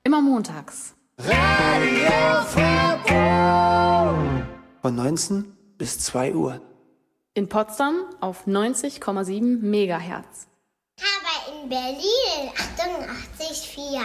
Immer montags. Radio Feuerborn. Von 19 bis 2 Uhr. In Potsdam auf 90,7 Megahertz. Aber in Berlin 88,4.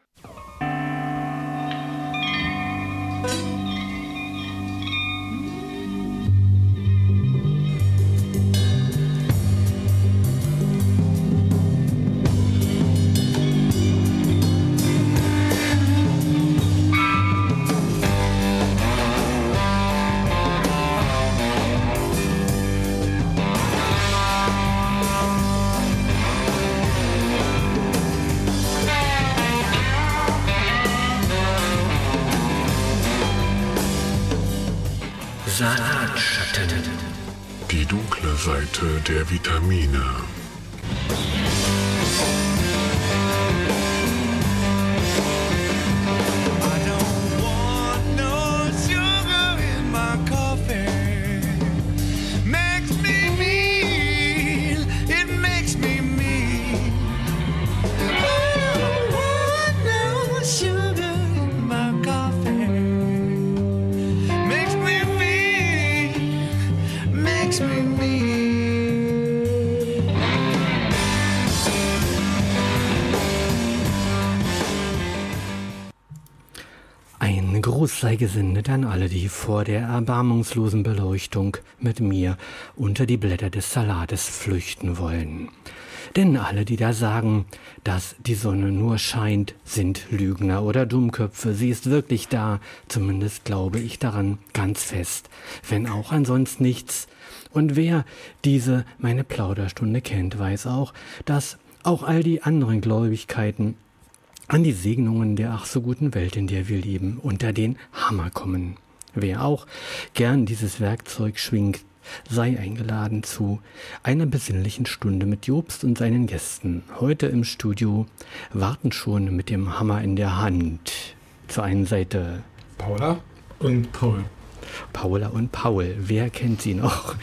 Salatschatten. Die dunkle Seite der Vitamine. Gruß sei gesendet an alle, die vor der erbarmungslosen Beleuchtung mit mir unter die Blätter des Salates flüchten wollen. Denn alle, die da sagen, dass die Sonne nur scheint, sind Lügner oder Dummköpfe. Sie ist wirklich da, zumindest glaube ich daran ganz fest, wenn auch ansonsten nichts. Und wer diese meine Plauderstunde kennt, weiß auch, dass auch all die anderen Gläubigkeiten an die Segnungen der ach so guten Welt, in der wir leben, unter den Hammer kommen. Wer auch gern dieses Werkzeug schwingt, sei eingeladen zu einer besinnlichen Stunde mit Jobst und seinen Gästen. Heute im Studio warten schon mit dem Hammer in der Hand. Zur einen Seite Paula und Paul. Paula und Paul, wer kennt sie noch?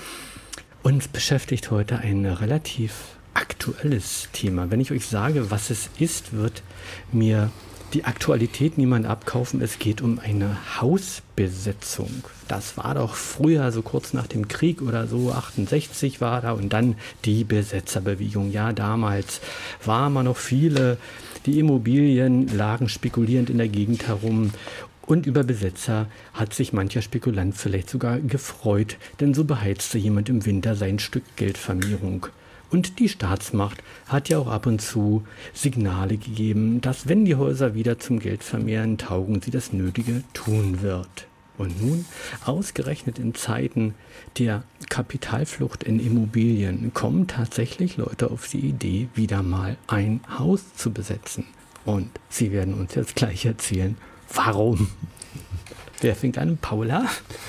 Uns beschäftigt heute ein relativ aktuelles Thema. Wenn ich euch sage, was es ist, wird mir die Aktualität niemand abkaufen. Es geht um eine Hausbesetzung. Das war doch früher, so kurz nach dem Krieg oder so, 68 war da und dann die Besetzerbewegung. Ja, damals waren man noch viele, die Immobilien lagen spekulierend in der Gegend herum. Und über Besetzer hat sich mancher Spekulant vielleicht sogar gefreut, denn so beheizte jemand im Winter sein Stück Geldvermehrung. Und die Staatsmacht hat ja auch ab und zu Signale gegeben, dass wenn die Häuser wieder zum Geldvermehren taugen, sie das Nötige tun wird. Und nun, ausgerechnet in Zeiten der Kapitalflucht in Immobilien, kommen tatsächlich Leute auf die Idee, wieder mal ein Haus zu besetzen. Und sie werden uns jetzt gleich erzählen, warum. Wer fängt an? Paula?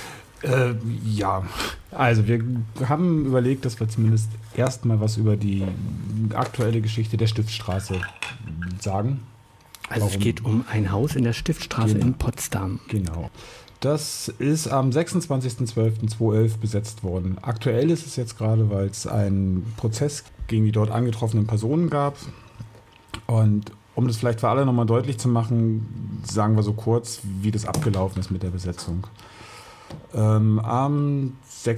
Ja, also wir haben überlegt, dass wir zumindest erstmal was über die aktuelle Geschichte der Stiftstraße sagen. Also es geht um ein Haus in der Stiftstraße in Potsdam. Genau. Das ist am 26.12.2011 besetzt worden. Aktuell ist es jetzt gerade, weil es einen Prozess gegen die dort angetroffenen Personen gab. Und um das vielleicht für alle nochmal deutlich zu machen, sagen wir so kurz, wie das abgelaufen ist mit der Besetzung. Am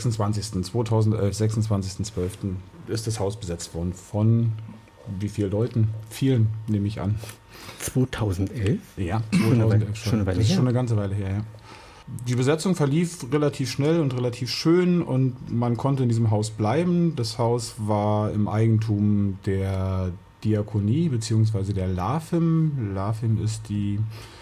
26.12. ist das Haus besetzt worden. Von wie vielen Leuten? Vielen, nehme ich an. 2011? Ja, 2011 schon. Das ist schon eine ganze Weile her, ja. Die Besetzung verlief relativ schnell und relativ schön und man konnte in diesem Haus bleiben. Das Haus war im Eigentum der Diakonie bzw. der LAFIM. LAFIM ist die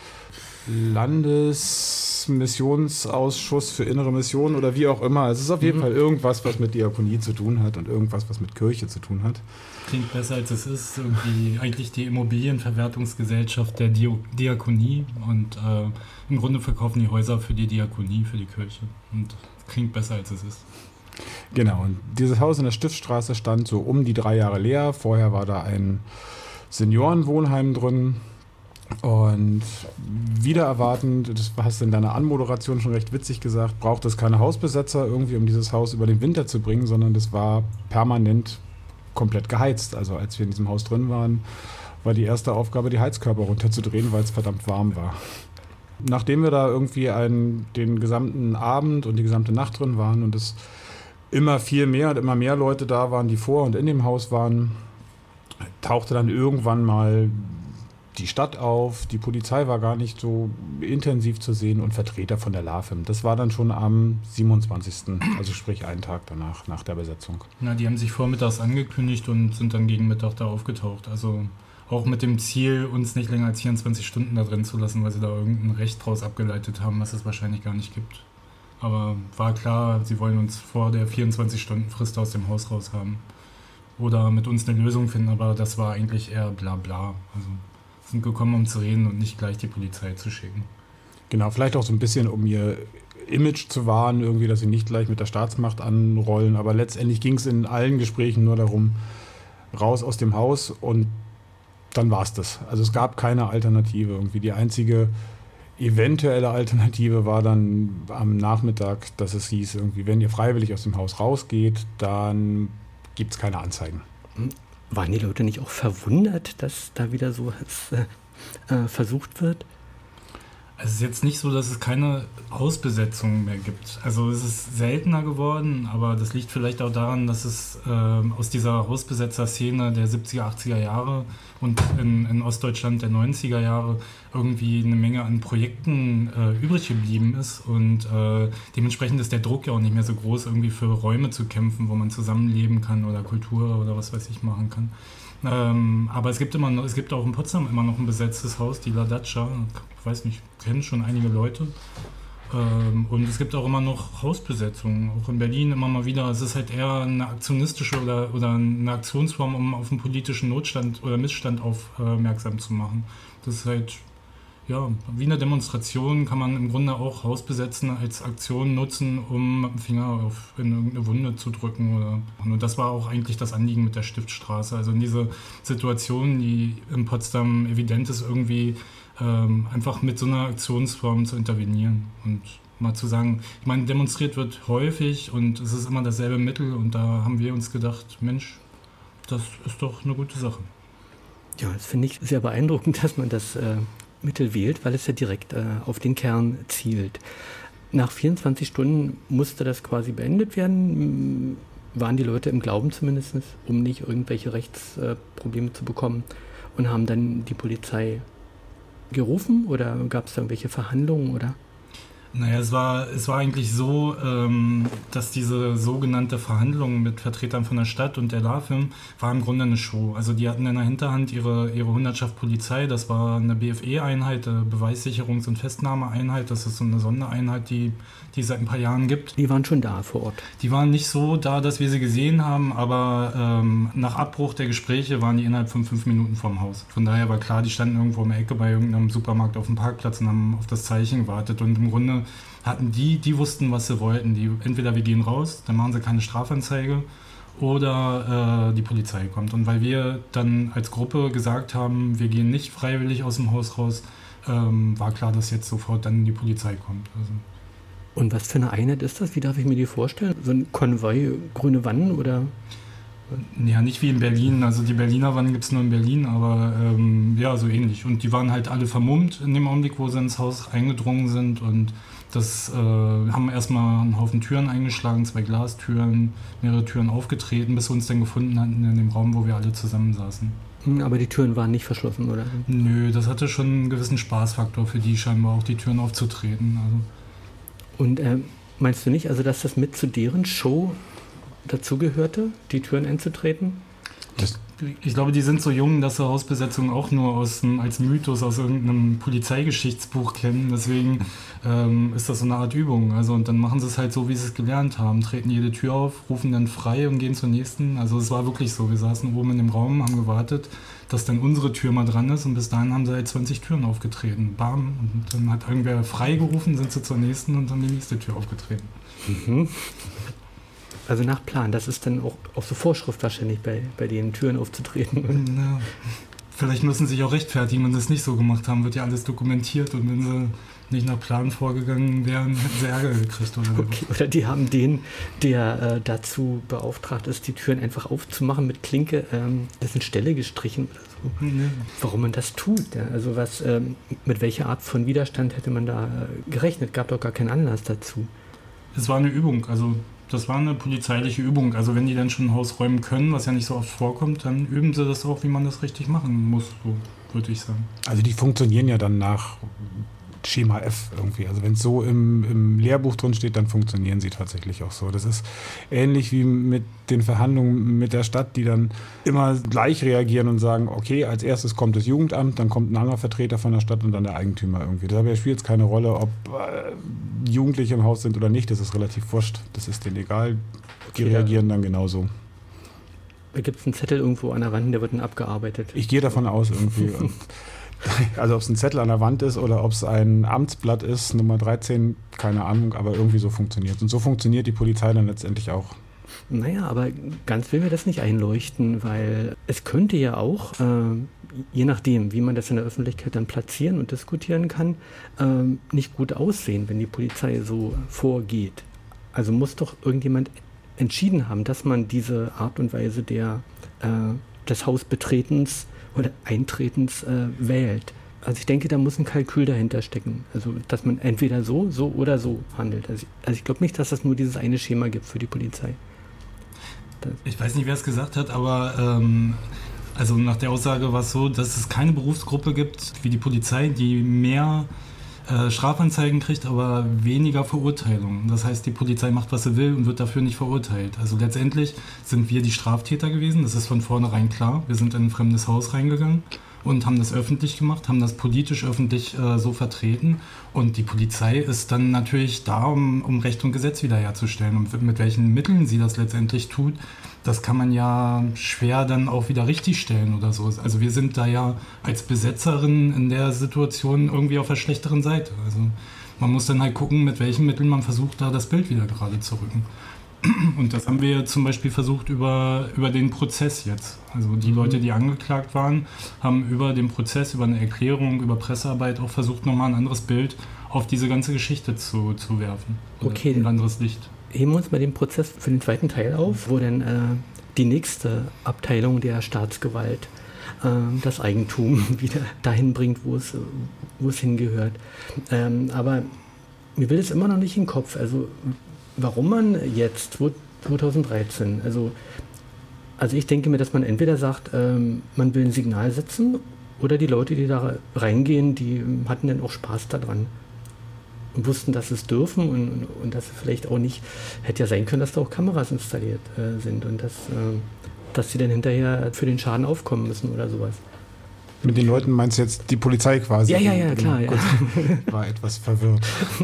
Landesmissionsausschuss für innere Mission oder wie auch immer. Es ist auf jeden Fall irgendwas, was mit Diakonie zu tun hat und irgendwas, was mit Kirche zu tun hat. Klingt besser, als es ist. Irgendwie eigentlich die Immobilienverwertungsgesellschaft der Diakonie und im Grunde verkaufen die Häuser für die Diakonie, für die Kirche und klingt besser, als es ist. Genau, und dieses Haus in der Stiftstraße stand so um die 3 Jahre leer. Vorher war da ein Seniorenwohnheim drin. Und wieder erwartend, das hast du in deiner Anmoderation schon recht witzig gesagt, braucht es keine Hausbesetzer irgendwie, um dieses Haus über den Winter zu bringen, sondern das war permanent komplett geheizt. Also als wir in diesem Haus drin waren, war die erste Aufgabe, die Heizkörper runterzudrehen, weil es verdammt warm war. Nachdem wir da irgendwie den gesamten Abend und die gesamte Nacht drin waren und es immer viel mehr und immer mehr Leute da waren, die vor und in dem Haus waren, tauchte dann irgendwann mal die Stadt auf. Die Polizei war gar nicht so intensiv zu sehen und Vertreter von der LAFIM. Das war dann schon am 27., also sprich einen Tag danach, nach der Besetzung. Na, die haben sich vormittags angekündigt und sind dann gegen Mittag da aufgetaucht. Also auch mit dem Ziel, uns nicht länger als 24 Stunden da drin zu lassen, weil sie da irgendein Recht draus abgeleitet haben, was es wahrscheinlich gar nicht gibt. Aber war klar, sie wollen uns vor der 24-Stunden-Frist aus dem Haus raus haben. Oder mit uns eine Lösung finden, aber das war eigentlich eher bla bla. Also sind gekommen, um zu reden und nicht gleich die Polizei zu schicken. Genau, vielleicht auch so ein bisschen, um ihr Image zu wahren, irgendwie, dass sie nicht gleich mit der Staatsmacht anrollen. Aber letztendlich ging es in allen Gesprächen nur darum, raus aus dem Haus und dann war es das. Also es gab keine Alternative. Irgendwie die einzige eventuelle Alternative war dann am Nachmittag, dass es hieß, irgendwie, wenn ihr freiwillig aus dem Haus rausgeht, dann gibt es keine Anzeigen. Waren die Leute nicht auch verwundert, dass da wieder so versucht wird? Es ist jetzt nicht so, dass es keine Hausbesetzungen mehr gibt. Also es ist seltener geworden, aber das liegt vielleicht auch daran, dass es aus dieser Hausbesetzer-Szene der 70er, 80er Jahre und in Ostdeutschland der 90er Jahre irgendwie eine Menge an Projekten übrig geblieben ist und dementsprechend ist der Druck ja auch nicht mehr so groß, irgendwie für Räume zu kämpfen, wo man zusammenleben kann oder Kultur oder was weiß ich machen kann. Aber es gibt auch in Potsdam immer noch ein besetztes Haus, die La Dacia. Ich weiß nicht, kennen schon einige Leute. Und es gibt auch immer noch Hausbesetzungen, auch in Berlin immer mal wieder. Es ist halt eher eine aktionistische oder eine Aktionsform, um auf einen politischen Notstand oder Missstand aufmerksam zu machen. Das ist halt, ja, wie eine Demonstration kann man im Grunde auch Hausbesetzen als Aktion nutzen, um mit dem Finger in irgendeine Wunde zu drücken. Und das war auch eigentlich das Anliegen mit der Stiftstraße. Also in diese Situation, die in Potsdam evident ist, irgendwie einfach mit so einer Aktionsform zu intervenieren und mal zu sagen, ich meine, demonstriert wird häufig und es ist immer dasselbe Mittel und da haben wir uns gedacht, Mensch, das ist doch eine gute Sache. Ja, das finde ich sehr beeindruckend, dass man das Mittel wählt, weil es ja direkt auf den Kern zielt. Nach 24 Stunden musste das quasi beendet werden. Waren die Leute im Glauben zumindest, um nicht irgendwelche Rechtsprobleme zu bekommen und haben dann die Polizei gerufen oder gab es da irgendwelche Verhandlungen oder? Naja, es war eigentlich so, dass diese sogenannte Verhandlung mit Vertretern von der Stadt und der LAFIM war im Grunde eine Show. Also die hatten in der Hinterhand ihre Hundertschaft Polizei, das war eine BFE-Einheit, Beweissicherungs- und Festnahmeeinheit, das ist so eine Sondereinheit, die es seit ein paar Jahren gibt. Die waren schon da vor Ort? Die waren nicht so da, dass wir sie gesehen haben, aber nach Abbruch der Gespräche waren die innerhalb von 5 Minuten vorm Haus. Von daher war klar, die standen irgendwo in der Ecke bei irgendeinem Supermarkt auf dem Parkplatz und haben auf das Zeichen gewartet und im Grunde hatten die wussten, was sie wollten. Entweder wir gehen raus, dann machen sie keine Strafanzeige oder die Polizei kommt. Und weil wir dann als Gruppe gesagt haben, wir gehen nicht freiwillig aus dem Haus raus, war klar, dass jetzt sofort dann die Polizei kommt. Also. Und was für eine Einheit ist das? Wie darf ich mir die vorstellen? So ein Konvoi, grüne Wannen oder? Ja, nicht wie in Berlin. Also die Berliner Wannen gibt es nur in Berlin, aber ja, so ähnlich. Und die waren halt alle vermummt in dem Augenblick, wo sie ins Haus eingedrungen sind und das haben erstmal einen Haufen Türen eingeschlagen, 2 Glastüren, mehrere Türen aufgetreten, bis wir uns dann gefunden hatten in dem Raum, wo wir alle zusammensaßen. Aber die Türen waren nicht verschlossen, oder? Nö, das hatte schon einen gewissen Spaßfaktor für die scheinbar auch, die Türen aufzutreten. Also. Und meinst du nicht, also dass das mit zu deren Show dazugehörte, die Türen einzutreten? Ich glaube, die sind so jung, dass sie Hausbesetzung auch nur als Mythos aus irgendeinem Polizeigeschichtsbuch kennen. Deswegen ist das so eine Art Übung. Also, und dann machen sie es halt so, wie sie es gelernt haben. Treten jede Tür auf, rufen dann frei und gehen zur nächsten. Also es war wirklich so. Wir saßen oben in dem Raum, haben gewartet, dass dann unsere Tür mal dran ist. Und bis dahin haben sie halt 20 Türen aufgetreten. Bam. Und dann hat irgendwer frei gerufen, sind sie zur nächsten und dann die nächste Tür aufgetreten. Mhm. Also nach Plan, das ist dann auch so Vorschrift wahrscheinlich bei den Türen aufzutreten. Ja. Vielleicht müssen sie sich auch rechtfertigen, wenn sie es nicht so gemacht haben, wird ja alles dokumentiert und wenn sie nicht nach Plan vorgegangen wären, hätten sie Ärger gekriegt. Oder die haben den, der dazu beauftragt ist, die Türen einfach aufzumachen mit Klinke, dessen Stelle gestrichen oder so. warum man das tut. Ja? Also mit welcher Art von Widerstand hätte man da gerechnet? Gab doch gar keinen Anlass dazu. Es war eine Übung, also das war eine polizeiliche Übung. Also wenn die dann schon ein Haus räumen können, was ja nicht so oft vorkommt, dann üben sie das auch, wie man das richtig machen muss, so würde ich sagen. Also die funktionieren ja dann nach Schema F irgendwie. Also wenn es so im Lehrbuch drin steht, dann funktionieren sie tatsächlich auch so. Das ist ähnlich wie mit den Verhandlungen mit der Stadt, die dann immer gleich reagieren und sagen, okay, als erstes kommt das Jugendamt, dann kommt ein anderer Vertreter von der Stadt und dann der Eigentümer irgendwie. Dabei spielt es keine Rolle, ob Jugendliche im Haus sind oder nicht. Das ist relativ wurscht. Das ist denen egal. Die reagieren dann genauso. Da gibt es einen Zettel irgendwo an der Wand, der wird dann abgearbeitet. Ich gehe davon aus irgendwie. Also ob es ein Zettel an der Wand ist oder ob es ein Amtsblatt ist, Nummer 13, keine Ahnung, aber irgendwie so funktioniert es. Und so funktioniert die Polizei dann letztendlich auch. Naja, aber ganz will mir das nicht einleuchten, weil es könnte ja auch, je nachdem, wie man das in der Öffentlichkeit dann platzieren und diskutieren kann, nicht gut aussehen, wenn die Polizei so vorgeht. Also muss doch irgendjemand entschieden haben, dass man diese Art und Weise des Hausbetretens oder Eintretens wählt. Also ich denke, da muss ein Kalkül dahinter stecken. Also dass man entweder so oder so handelt. Also ich glaube nicht, dass es nur dieses eine Schema gibt für die Polizei. Ich weiß nicht, wer es gesagt hat, aber also nach der Aussage war es so, dass es keine Berufsgruppe gibt wie die Polizei, die mehr Strafanzeigen kriegt, aber weniger Verurteilungen. Das heißt, die Polizei macht, was sie will und wird dafür nicht verurteilt. Also letztendlich sind wir die Straftäter gewesen, das ist von vornherein klar. Wir sind in ein fremdes Haus reingegangen und haben das öffentlich gemacht, haben das politisch öffentlich so vertreten. Und die Polizei ist dann natürlich da, um Recht und Gesetz wiederherzustellen. Und mit welchen Mitteln sie das letztendlich tut, das kann man ja schwer dann auch wieder richtigstellen oder so. Also wir sind da ja als Besetzerin in der Situation irgendwie auf der schlechteren Seite. Also man muss dann halt gucken, mit welchen Mitteln man versucht, da das Bild wieder gerade zu rücken. Und das haben wir zum Beispiel versucht über den Prozess jetzt. Also die Leute, die angeklagt waren, haben über den Prozess, über eine Erklärung, über Pressearbeit auch versucht, nochmal ein anderes Bild auf diese ganze Geschichte zu werfen. Okay. Ein anderes Licht. Heben wir uns mal den Prozess für den zweiten Teil auf, wo dann die nächste Abteilung der Staatsgewalt das Eigentum wieder dahin bringt, wo es hingehört. Aber mir will es immer noch nicht in den Kopf. Also warum man jetzt, 2013, also ich denke mir, dass man entweder sagt, man will ein Signal setzen, oder die Leute, die da reingehen, die hatten dann auch Spaß daran und wussten, dass sie es dürfen und dass sie vielleicht auch nicht, hätte ja sein können, dass da auch Kameras installiert sind und dass sie dann hinterher für den Schaden aufkommen müssen oder sowas. Mit den Leuten meinst du jetzt die Polizei quasi? Ja, klar. Ja. War etwas verwirrt.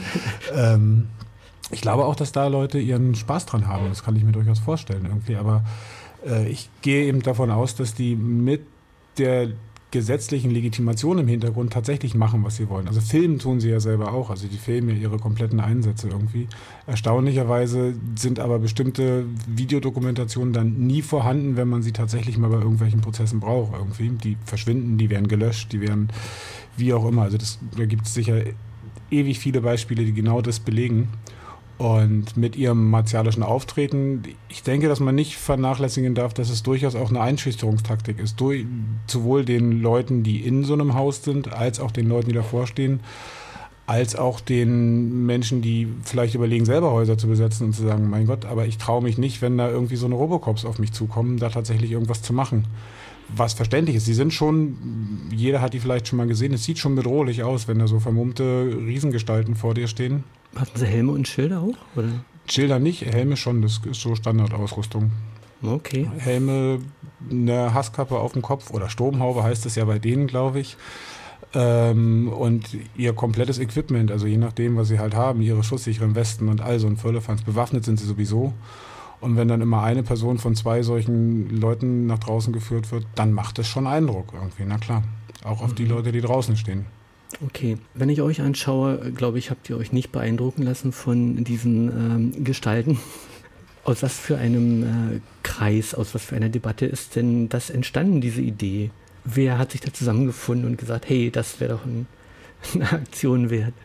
Ich glaube auch, dass da Leute ihren Spaß dran haben. Das kann ich mir durchaus vorstellen irgendwie. Aber ich gehe eben davon aus, dass die mit der gesetzlichen Legitimation im Hintergrund tatsächlich machen, was sie wollen. Also filmen tun sie ja selber auch. Also die filmen ja ihre kompletten Einsätze irgendwie. Erstaunlicherweise sind aber bestimmte Videodokumentationen dann nie vorhanden, wenn man sie tatsächlich mal bei irgendwelchen Prozessen braucht irgendwie. Die verschwinden, die werden gelöscht, die werden wie auch immer. Also da gibt es sicher ewig viele Beispiele, die genau das belegen. Und mit ihrem martialischen Auftreten, ich denke, dass man nicht vernachlässigen darf, dass es durchaus auch eine Einschüchterungstaktik ist. Sowohl den Leuten, die in so einem Haus sind, als auch den Leuten, die davor stehen, als auch den Menschen, die vielleicht überlegen, selber Häuser zu besetzen und zu sagen, mein Gott, aber ich traue mich nicht, wenn da irgendwie so eine Robocops auf mich zukommen, da tatsächlich irgendwas zu machen. Was verständlich ist. Sie sind schon, jeder hat die vielleicht schon mal gesehen, es sieht schon bedrohlich aus, wenn da so vermummte Riesengestalten vor dir stehen. Hatten Sie Helme und Schilder auch? Oder? Schilder nicht, Helme schon, das ist so Standardausrüstung. Okay. Helme, eine Hasskappe auf dem Kopf oder Sturmhaube heißt es ja bei denen, glaube ich. Und ihr komplettes Equipment, also je nachdem, was sie halt haben, ihre schusssicheren Westen und all so ein Firlefanz. Bewaffnet sind sie sowieso. Und wenn dann immer eine Person von 2 solchen Leuten nach draußen geführt wird, dann macht es schon Eindruck irgendwie, na klar. Auch auf die Leute, die draußen stehen. Okay, wenn ich euch anschaue, glaube ich, habt ihr euch nicht beeindrucken lassen von diesen Gestalten. Aus was für einem Kreis, aus was für einer Debatte ist denn das entstanden, diese Idee? Wer hat sich da zusammengefunden und gesagt, hey, das wäre doch eine Aktion wert?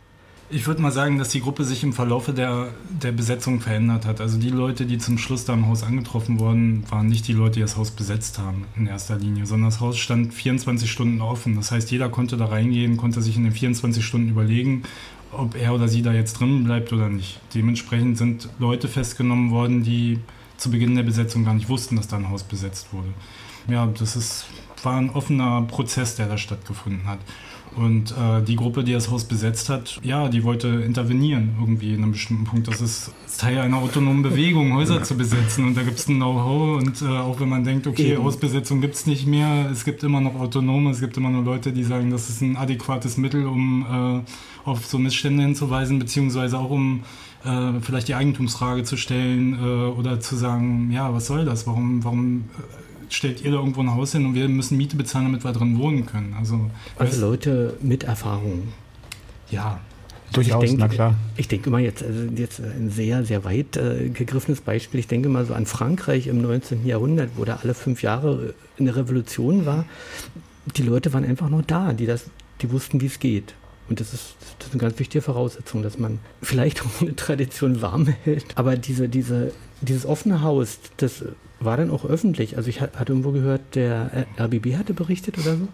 Ich würde mal sagen, dass die Gruppe sich im Verlaufe der Besetzung verändert hat. Also die Leute, die zum Schluss da im Haus angetroffen wurden, waren nicht die Leute, die das Haus besetzt haben in erster Linie, sondern das Haus stand 24 Stunden offen. Das heißt, jeder konnte da reingehen, konnte sich in den 24 Stunden überlegen, ob er oder sie da jetzt drin bleibt oder nicht. Dementsprechend sind Leute festgenommen worden, die zu Beginn der Besetzung gar nicht wussten, dass da ein Haus besetzt wurde. Ja, war ein offener Prozess, der da stattgefunden hat. Und die Gruppe, die das Haus besetzt hat, ja, die wollte intervenieren irgendwie in einem bestimmten Punkt. Das ist Teil einer autonomen Bewegung, Häuser zu besetzen. Und da gibt es ein Know-how. Und auch wenn man denkt, okay, Hausbesetzung gibt es nicht mehr, es gibt immer noch Autonome, es gibt immer noch Leute, die sagen, das ist ein adäquates Mittel, um auf so Missstände hinzuweisen, beziehungsweise auch um vielleicht die Eigentumsfrage zu stellen oder zu sagen, ja, was soll das? Warum stellt ihr da irgendwo ein Haus hin und wir müssen Miete bezahlen, damit wir drin wohnen können? Also Leute mit Erfahrung. Ja. Durchaus, na klar. Ich denke mal jetzt ein sehr, sehr weit gegriffenes Beispiel. Ich denke mal so an Frankreich im 19. Jahrhundert, wo da alle 5 Jahre eine Revolution war. Die Leute waren einfach noch da, die wussten, wie es geht. Und das ist eine ganz wichtige Voraussetzung, dass man vielleicht auch eine Tradition warm hält. Aber dieses offene Haus, das war dann auch öffentlich. Also ich hatte irgendwo gehört, der RBB hatte berichtet oder so.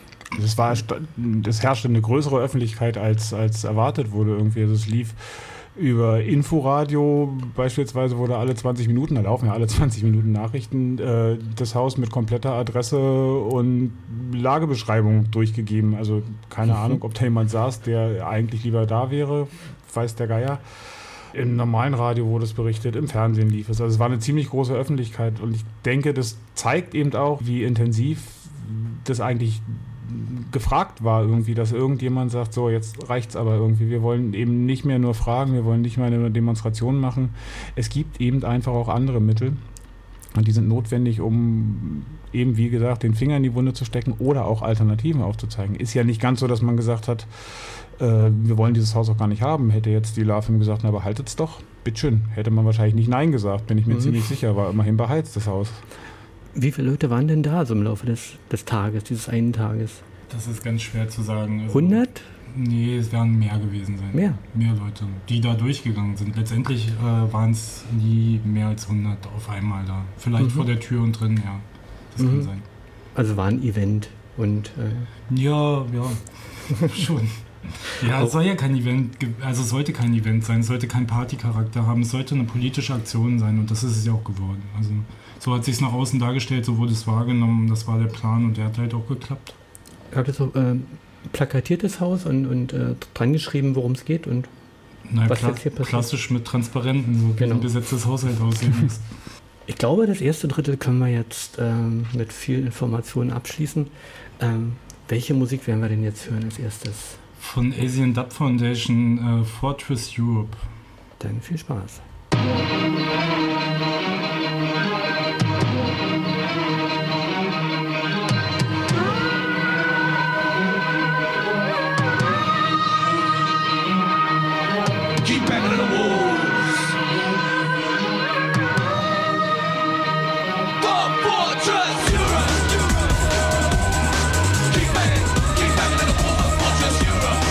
Das herrschte eine größere Öffentlichkeit, als erwartet wurde irgendwie. Also es lief über Inforadio beispielsweise, wurde alle 20 Minuten, da laufen ja alle 20 Minuten Nachrichten, das Haus mit kompletter Adresse und Lagebeschreibung durchgegeben. Also keine Ahnung, ob da jemand saß, der eigentlich lieber da wäre, weiß der Geier. Im normalen Radio wurde es berichtet, im Fernsehen lief es. Also es war eine ziemlich große Öffentlichkeit und ich denke, das zeigt eben auch, wie intensiv das eigentlich gefragt war irgendwie, dass irgendjemand sagt, so jetzt reicht's aber irgendwie, wir wollen eben nicht mehr nur fragen, wir wollen nicht mehr eine Demonstration machen. Es gibt eben einfach auch andere Mittel und die sind notwendig, um eben, wie gesagt, den Finger in die Wunde zu stecken oder auch Alternativen aufzuzeigen. Ist ja nicht ganz so, dass man gesagt hat, wir wollen dieses Haus auch gar nicht haben. Hätte jetzt die LAFM gesagt, na, aber haltet's doch, bitteschön. Hätte man wahrscheinlich nicht Nein gesagt, bin ich mir ziemlich sicher, war immerhin beheizt, das Haus. Wie viele Leute waren denn da so im Laufe des Tages, dieses einen Tages? Das ist ganz schwer zu sagen. 100? Nee, es werden mehr gewesen sein. Mehr? Mehr Leute, die da durchgegangen sind. Letztendlich waren es nie mehr als 100 auf einmal da. Vielleicht vor der Tür und drin, ja. Das kann sein. Also war ein Event und... Ja, schon. Ja, es soll ja kein Event, also es sollte kein Event sein, es sollte keinen Partycharakter haben, es sollte eine politische Aktion sein und das ist es ja auch geworden. Also so hat es sich nach außen dargestellt, so wurde es wahrgenommen, das war der Plan und der hat halt auch geklappt. Habt ihr so plakatiertes Haus und dran geschrieben, worum es geht und was jetzt hier passiert? Klassisch mit Transparenten, so wie ein besetztes Haushalt aussehen muss. Ich glaube, das erste Drittel können wir jetzt mit viel Informationen abschließen. Welche Musik werden wir denn jetzt hören als erstes? Von Asian Dub Foundation, Fortress Europe. Dann viel Spaß. Keep banging on the walls. Fortress Europe. Keep banging on the walls. Fortress Europe.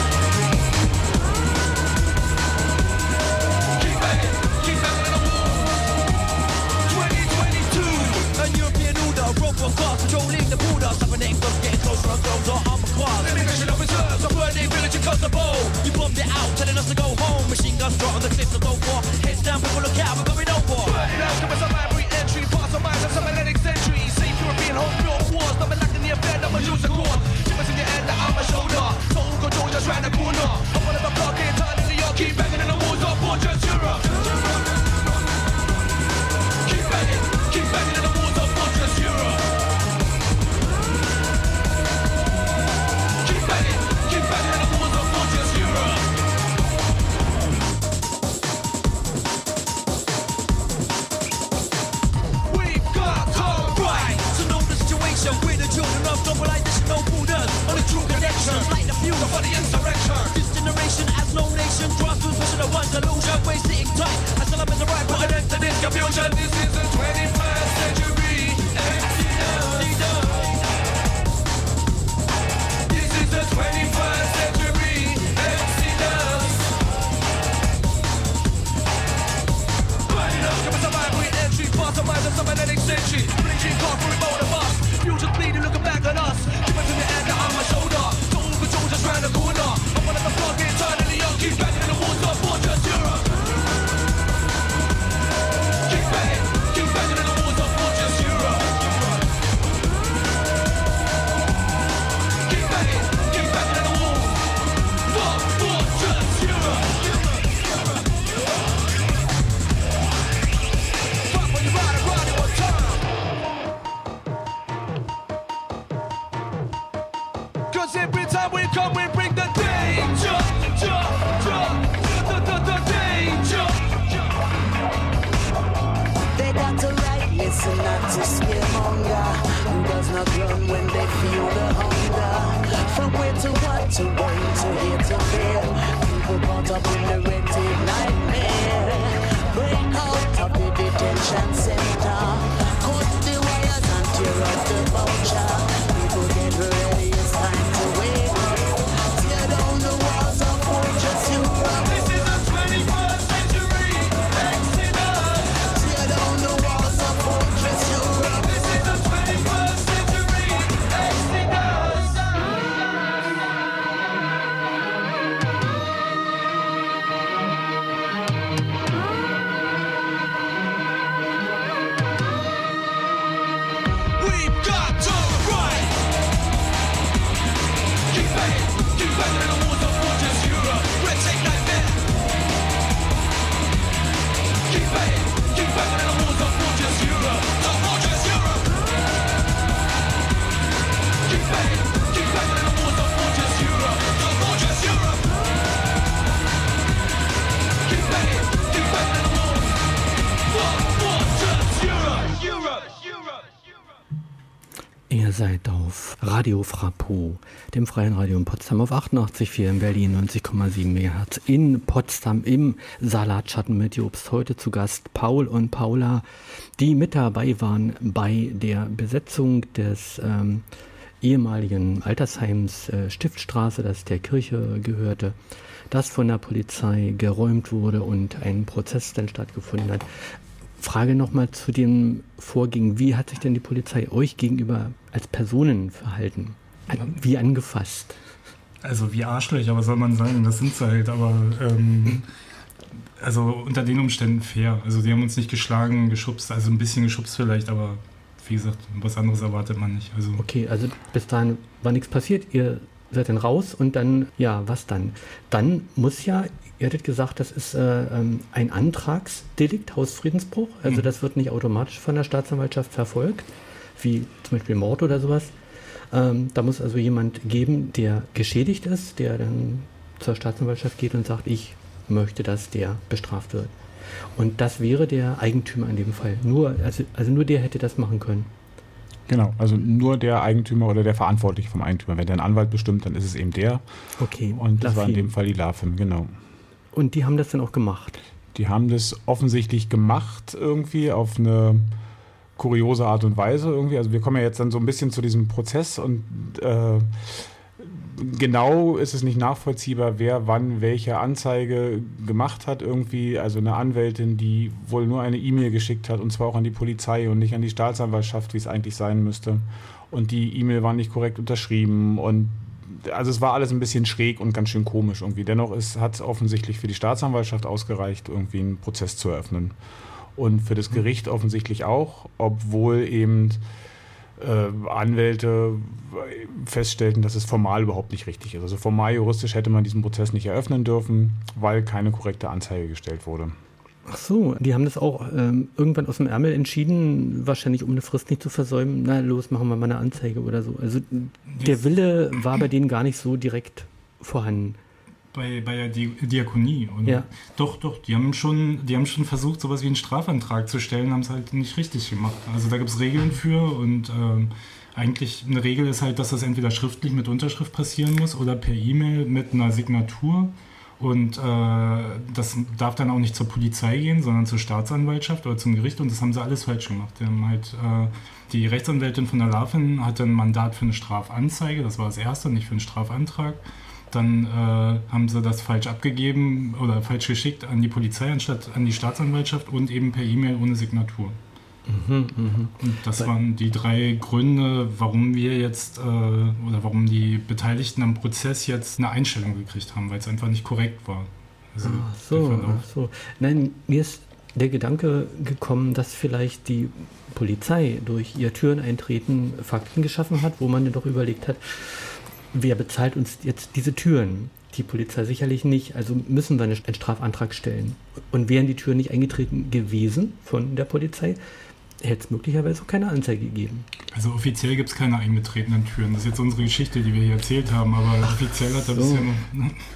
Keep banging on the walls. 2022, a European order, broken cars controlling the border. Cybernetic guns getting closer and closer. Armored cars, immigration officers, a burning village in Kosovo. You bombed it out, telling us to go home. Machine guns drop on the cliffs of Dover. Heads down, people look out, we're going over. Burning out, come as a library entry. Parts of minds of some Atlantic century. Safe European home built wars. Not lacking the affair, not use a cord. Shippers in your head, I'm a shoulder. Total control just round the corner. I'm one of the block, in time in New York. Keep banging in the walls of Fortress Europe. Keep banging in the walls of Fortress Europe. Keep banging in the walls of Fortress Europe. to wait to here to there. People caught up in the rented nightmare. Break out of the detention center. Cut the wires and tear up the vulture. People get ready, it's time to wake up. Tear down the walls of Fortress Europe. This is the 21st century Exodus. Tear down the walls of Fortress Europe. This is the 21st century Exodus. We've got to run. Keep fighting in the wars of Fortress Europe. Red take nightmare. Keep fighting in the wars of Fortress Europe. The Fortress Europe. Keep fighting in the wars of Fortress Europe. The Fortress Europe. Keep fighting in the wars. Fortress Europe. Ihr seid auf Radio Frapo, dem freien Radio in Potsdam auf 88,4 in Berlin, 90,7 MHz in Potsdam im Salatschatten mit Jobst. Heute zu Gast Paul und Paula, die mit dabei waren bei der Besetzung des ehemaligen Altersheims Stiftstraße, das der Kirche gehörte, das von der Polizei geräumt wurde und ein Prozess dann stattgefunden hat. Frage nochmal zu dem Vorgehen. Wie hat sich denn die Polizei euch gegenüber als Personen verhalten? Wie angefasst? Also wie Arschlöcher, was soll man sagen? Das sind sie halt, aber also unter den Umständen fair. Also die haben uns nicht geschlagen, geschubst, also ein bisschen geschubst vielleicht, aber wie gesagt, was anderes erwartet man nicht. Also Okay, also bis dahin war nichts passiert, ihr seid dann raus und dann, ja, was dann? Dann muss ja, ihr hattet gesagt, das ist ein Antragsdelikt, Hausfriedensbruch, also das wird nicht automatisch von der Staatsanwaltschaft verfolgt, wie zum Beispiel Mord oder sowas. Da muss also jemand geben, der geschädigt ist, der dann zur Staatsanwaltschaft geht und sagt, ich möchte, dass der bestraft wird. Und das wäre der Eigentümer in dem Fall. Also nur der hätte das machen können. Genau, also nur der Eigentümer oder der Verantwortliche vom Eigentümer. Wenn der einen Anwalt bestimmt, dann ist es eben der. Okay. Und das war in dem Fall die LAFIM, genau. Und die haben das dann auch gemacht? Die haben das offensichtlich gemacht, irgendwie auf eine kuriose Art und Weise irgendwie. Also wir kommen ja jetzt dann so ein bisschen zu diesem Prozess und genau ist es nicht nachvollziehbar, wer wann welche Anzeige gemacht hat irgendwie. Also eine Anwältin, die wohl nur eine E-Mail geschickt hat und zwar auch an die Polizei und nicht an die Staatsanwaltschaft, wie es eigentlich sein müsste. Und die E-Mail war nicht korrekt unterschrieben und also es war alles ein bisschen schräg und ganz schön komisch irgendwie. Dennoch hat es offensichtlich für die Staatsanwaltschaft ausgereicht, irgendwie einen Prozess zu eröffnen. Und für das Gericht offensichtlich auch, obwohl eben Anwälte feststellten, dass es formal überhaupt nicht richtig ist. Also formal juristisch hätte man diesen Prozess nicht eröffnen dürfen, weil keine korrekte Anzeige gestellt wurde. Ach so, die haben das auch irgendwann aus dem Ärmel entschieden, wahrscheinlich um eine Frist nicht zu versäumen. Na los, machen wir mal eine Anzeige oder so. Also der Wille war bei denen gar nicht so direkt vorhanden. bei der Diakonie. Und ja. Doch, die haben schon versucht, sowas wie einen Strafantrag zu stellen, haben es halt nicht richtig gemacht. Also da gibt es Regeln für und eigentlich eine Regel ist halt, dass das entweder schriftlich mit Unterschrift passieren muss oder per E-Mail mit einer Signatur. Und das darf dann auch nicht zur Polizei gehen, sondern zur Staatsanwaltschaft oder zum Gericht. Und das haben sie alles falsch gemacht. Die haben halt, die Rechtsanwältin von der LAFIM hatte ein Mandat für eine Strafanzeige. Das war das erste, nicht für einen Strafantrag. Dann haben sie das falsch abgegeben oder falsch geschickt an die Polizei anstatt an die Staatsanwaltschaft und eben per E-Mail ohne Signatur. Und das waren die 3 Gründe, warum wir jetzt oder warum die Beteiligten am Prozess jetzt eine Einstellung gekriegt haben, weil es einfach nicht korrekt war. Also so. Nein, mir ist der Gedanke gekommen, dass vielleicht die Polizei durch ihr Türeneintreten Fakten geschaffen hat, wo man dann doch überlegt hat, wer bezahlt uns jetzt diese Türen? Die Polizei sicherlich nicht, also müssen wir einen Strafantrag stellen. Und wären die Türen nicht eingetreten gewesen von der Polizei, hätte es möglicherweise auch keine Anzeige gegeben. Also offiziell gibt es keine eingetretenen Türen. Das ist jetzt unsere Geschichte, die wir hier erzählt haben, aber offiziell hat er bisher noch...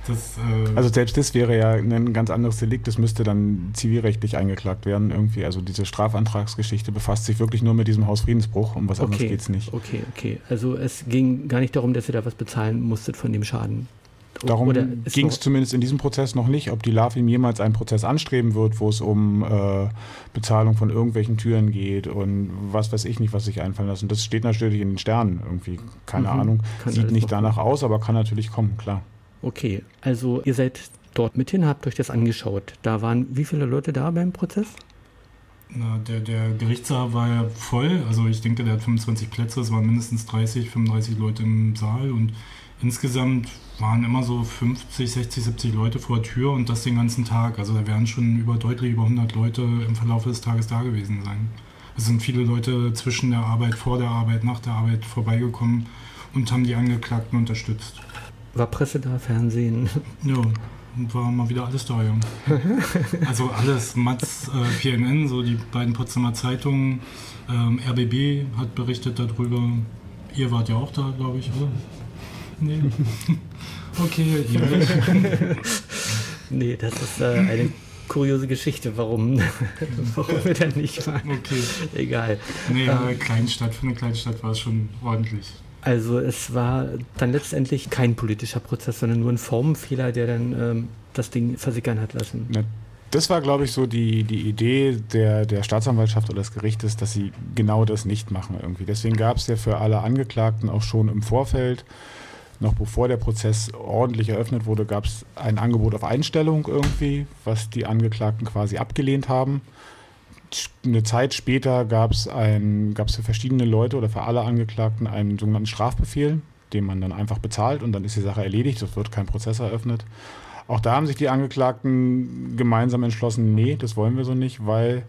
Also selbst das wäre ja ein ganz anderes Delikt, das müsste dann zivilrechtlich eingeklagt werden irgendwie. Also diese Strafantragsgeschichte befasst sich wirklich nur mit diesem Hausfriedensbruch, um was anderes geht es nicht. Okay. Also es ging gar nicht darum, dass ihr da was bezahlen musstet von dem Schaden. Darum ging es zumindest in diesem Prozess noch nicht, ob die LAFIM jemals einen Prozess anstreben wird, wo es um Bezahlung von irgendwelchen Türen geht und was weiß ich nicht, was sich einfallen lassen. Das steht natürlich in den Sternen irgendwie, keine Ahnung. Sieht nicht danach aus, aber kann natürlich kommen, klar. Okay, also ihr seid dort mit hin, habt euch das angeschaut. Da waren wie viele Leute da beim Prozess? Na, der Gerichtssaal war ja voll, also ich denke, der hat 25 Plätze, es waren mindestens 35 Leute im Saal und insgesamt waren immer so 50, 60, 70 Leute vor der Tür und das den ganzen Tag. Also da werden schon deutlich über 100 Leute im Verlauf des Tages da gewesen sein. Es sind viele Leute zwischen der Arbeit, vor der Arbeit, nach der Arbeit vorbeigekommen und haben die Angeklagten unterstützt. War Presse da, Fernsehen? Ja, und war mal wieder alles da, ja. Also alles, Matz, PNN, so die beiden Potsdamer Zeitungen, RBB hat berichtet darüber. Ihr wart ja auch da, glaube ich, oder? Nee. Okay, ihr nicht. Nee, das ist eine kuriose Geschichte, warum wir dann nicht waren. Okay. Egal. Nee, Kleinstadt, für eine Kleinstadt war es schon ordentlich. Also es war dann letztendlich kein politischer Prozess, sondern nur ein Formenfehler, der dann das Ding versickern hat lassen. Na, das war, glaube ich, so die Idee der Staatsanwaltschaft oder des Gerichtes, dass sie genau das nicht machen irgendwie. Deswegen gab es ja für alle Angeklagten auch schon im Vorfeld, noch bevor der Prozess ordentlich eröffnet wurde, gab es ein Angebot auf Einstellung irgendwie, was die Angeklagten quasi abgelehnt haben. Eine Zeit später gab es für verschiedene Leute oder für alle Angeklagten einen sogenannten Strafbefehl, den man dann einfach bezahlt und dann ist die Sache erledigt, es wird kein Prozess eröffnet. Auch da haben sich die Angeklagten gemeinsam entschlossen, nee, das wollen wir so nicht, weil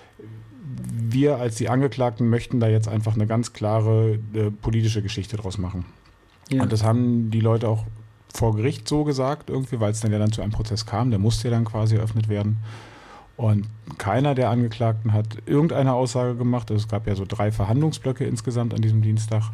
wir als die Angeklagten möchten da jetzt einfach eine ganz klare politische Geschichte draus machen. Ja. Und das haben die Leute auch vor Gericht so gesagt irgendwie, weil es dann ja dann zu einem Prozess kam, der musste ja dann quasi eröffnet werden. Und keiner der Angeklagten hat irgendeine Aussage gemacht. Also es gab ja so 3 Verhandlungsblöcke insgesamt an diesem Dienstag.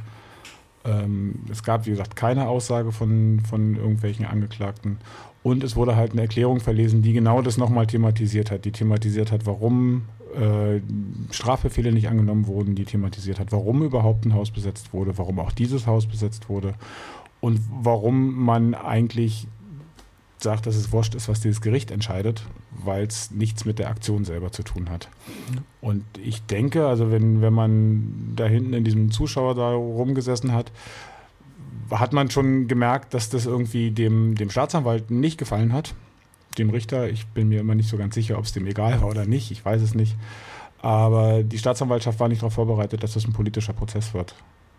Es gab, wie gesagt, keine Aussage von irgendwelchen Angeklagten. Und es wurde halt eine Erklärung verlesen, die genau das nochmal thematisiert hat. Die thematisiert hat, warum Strafbefehle nicht angenommen wurden. Die thematisiert hat, warum überhaupt ein Haus besetzt wurde, warum auch dieses Haus besetzt wurde. Und warum man eigentlich sagt, dass es wurscht ist, was dieses Gericht entscheidet, weil es nichts mit der Aktion selber zu tun hat. Und ich denke, also wenn man da hinten in diesem Zuschauer da rumgesessen hat man schon gemerkt, dass das irgendwie dem Staatsanwalt nicht gefallen hat, dem Richter. Ich bin mir immer nicht so ganz sicher, ob es dem egal war oder nicht, ich weiß es nicht. Aber die Staatsanwaltschaft war nicht darauf vorbereitet, dass das ein politischer Prozess wird.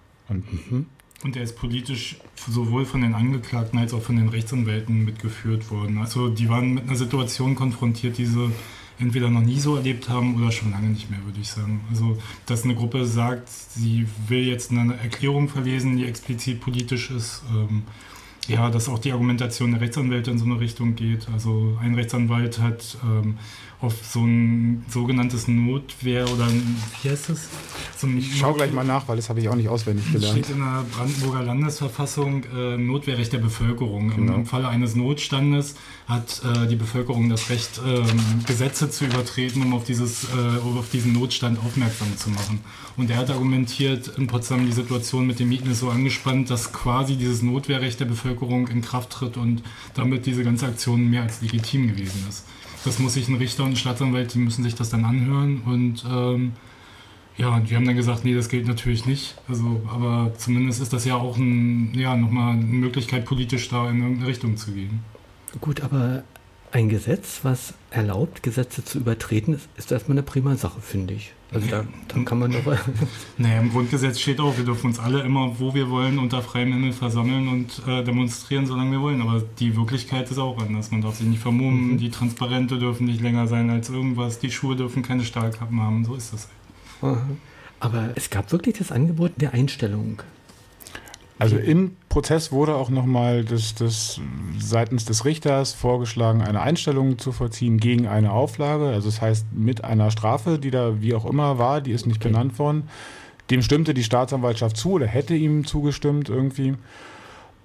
Und der ist politisch sowohl von den Angeklagten als auch von den Rechtsanwälten mitgeführt worden. Also die waren mit einer Situation konfrontiert, die sie entweder noch nie so erlebt haben oder schon lange nicht mehr, würde ich sagen. Also dass eine Gruppe sagt, sie will jetzt eine Erklärung verlesen, die explizit politisch ist. Dass auch die Argumentation der Rechtsanwälte in so eine Richtung geht. Also ein Rechtsanwalt hat auf so ein sogenanntes Notwehr oder wie heißt das? Ich schaue gleich mal nach, weil das habe ich auch nicht auswendig gelernt. Steht in der Brandenburger Landesverfassung Notwehrrecht der Bevölkerung. Genau. Im Falle eines Notstandes hat die Bevölkerung das Recht, Gesetze zu übertreten, um auf diesen Notstand aufmerksam zu machen. Und er hat argumentiert, in Potsdam die Situation mit den Mieten ist so angespannt, dass quasi dieses Notwehrrecht der Bevölkerung in Kraft tritt und damit diese ganze Aktion mehr als legitim gewesen ist. Das muss sich ein Richter und ein Staatsanwalt, die müssen sich das dann anhören und die haben dann gesagt, nee, das gilt natürlich nicht. Also, aber zumindest ist das ja auch nochmal eine Möglichkeit, politisch da in irgendeine Richtung zu gehen. Gut, aber ein Gesetz, was erlaubt, Gesetze zu übertreten, ist erstmal eine prima Sache, finde ich. Also da kann man doch... Naja, im Grundgesetz steht auch, wir dürfen uns alle immer, wo wir wollen, unter freiem Himmel versammeln und demonstrieren, solange wir wollen. Aber die Wirklichkeit ist auch anders. Man darf sich nicht vermummen, die Transparente dürfen nicht länger sein als irgendwas, die Schuhe dürfen keine Stahlkappen haben, so ist das halt. Aber es gab wirklich das Angebot der Einstellung. Also im Prozess wurde auch nochmal das seitens des Richters vorgeschlagen, eine Einstellung zu vollziehen gegen eine Auflage. Also das heißt mit einer Strafe, die da wie auch immer war, die ist nicht benannt worden. Dem stimmte die Staatsanwaltschaft zu oder hätte ihm zugestimmt irgendwie.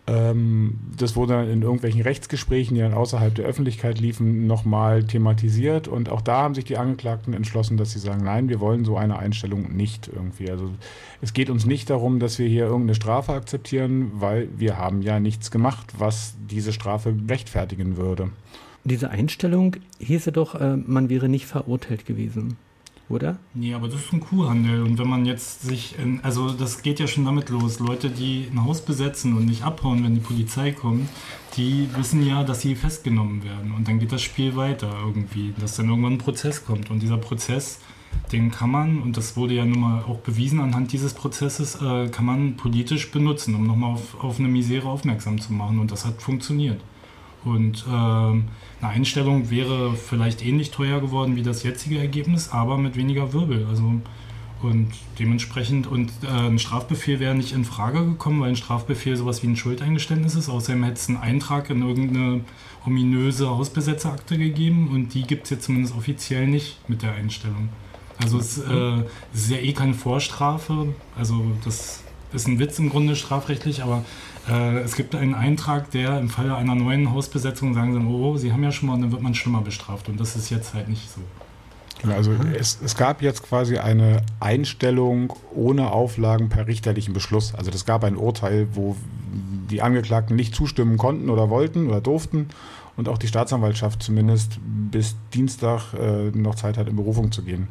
Das wurde dann in irgendwelchen Rechtsgesprächen, die dann außerhalb der Öffentlichkeit liefen, nochmal thematisiert. Und auch da haben sich die Angeklagten entschlossen, dass sie sagen, nein, wir wollen so eine Einstellung nicht irgendwie. Also es geht uns nicht darum, dass wir hier irgendeine Strafe akzeptieren, weil wir haben ja nichts gemacht, was diese Strafe rechtfertigen würde. Diese Einstellung hieße doch, man wäre nicht verurteilt gewesen, oder? Nee, aber das ist ein Kuhhandel. Und wenn man jetzt also das geht ja schon damit los. Leute, die ein Haus besetzen und nicht abhauen, wenn die Polizei kommt, die wissen ja, dass sie festgenommen werden. Und dann geht das Spiel weiter irgendwie, dass dann irgendwann ein Prozess kommt. Und dieser Prozess, den kann man, und das wurde ja nun mal auch bewiesen anhand dieses Prozesses, kann man politisch benutzen, um nochmal auf eine Misere aufmerksam zu machen. Und das hat funktioniert. Und eine Einstellung wäre vielleicht ähnlich teuer geworden wie das jetzige Ergebnis, aber mit weniger Wirbel. Also, und dementsprechend, ein Strafbefehl wäre nicht in Frage gekommen, weil ein Strafbefehl sowas wie ein Schuldeingeständnis ist. Außerdem hätte es einen Eintrag in irgendeine ominöse Hausbesetzerakte gegeben und die gibt es jetzt zumindest offiziell nicht mit der Einstellung. Also es ist ja eh keine Vorstrafe, also das ist ein Witz im Grunde strafrechtlich, aber es gibt einen Eintrag, der im Falle einer neuen Hausbesetzung sagen sie, oh, Sie haben ja schon mal, und dann wird man schlimmer bestraft. Und das ist jetzt halt nicht so. Also es gab jetzt quasi eine Einstellung ohne Auflagen per richterlichen Beschluss. Also es gab ein Urteil, wo die Angeklagten nicht zustimmen konnten oder wollten oder durften und auch die Staatsanwaltschaft zumindest bis Dienstag noch Zeit hat, in Berufung zu gehen.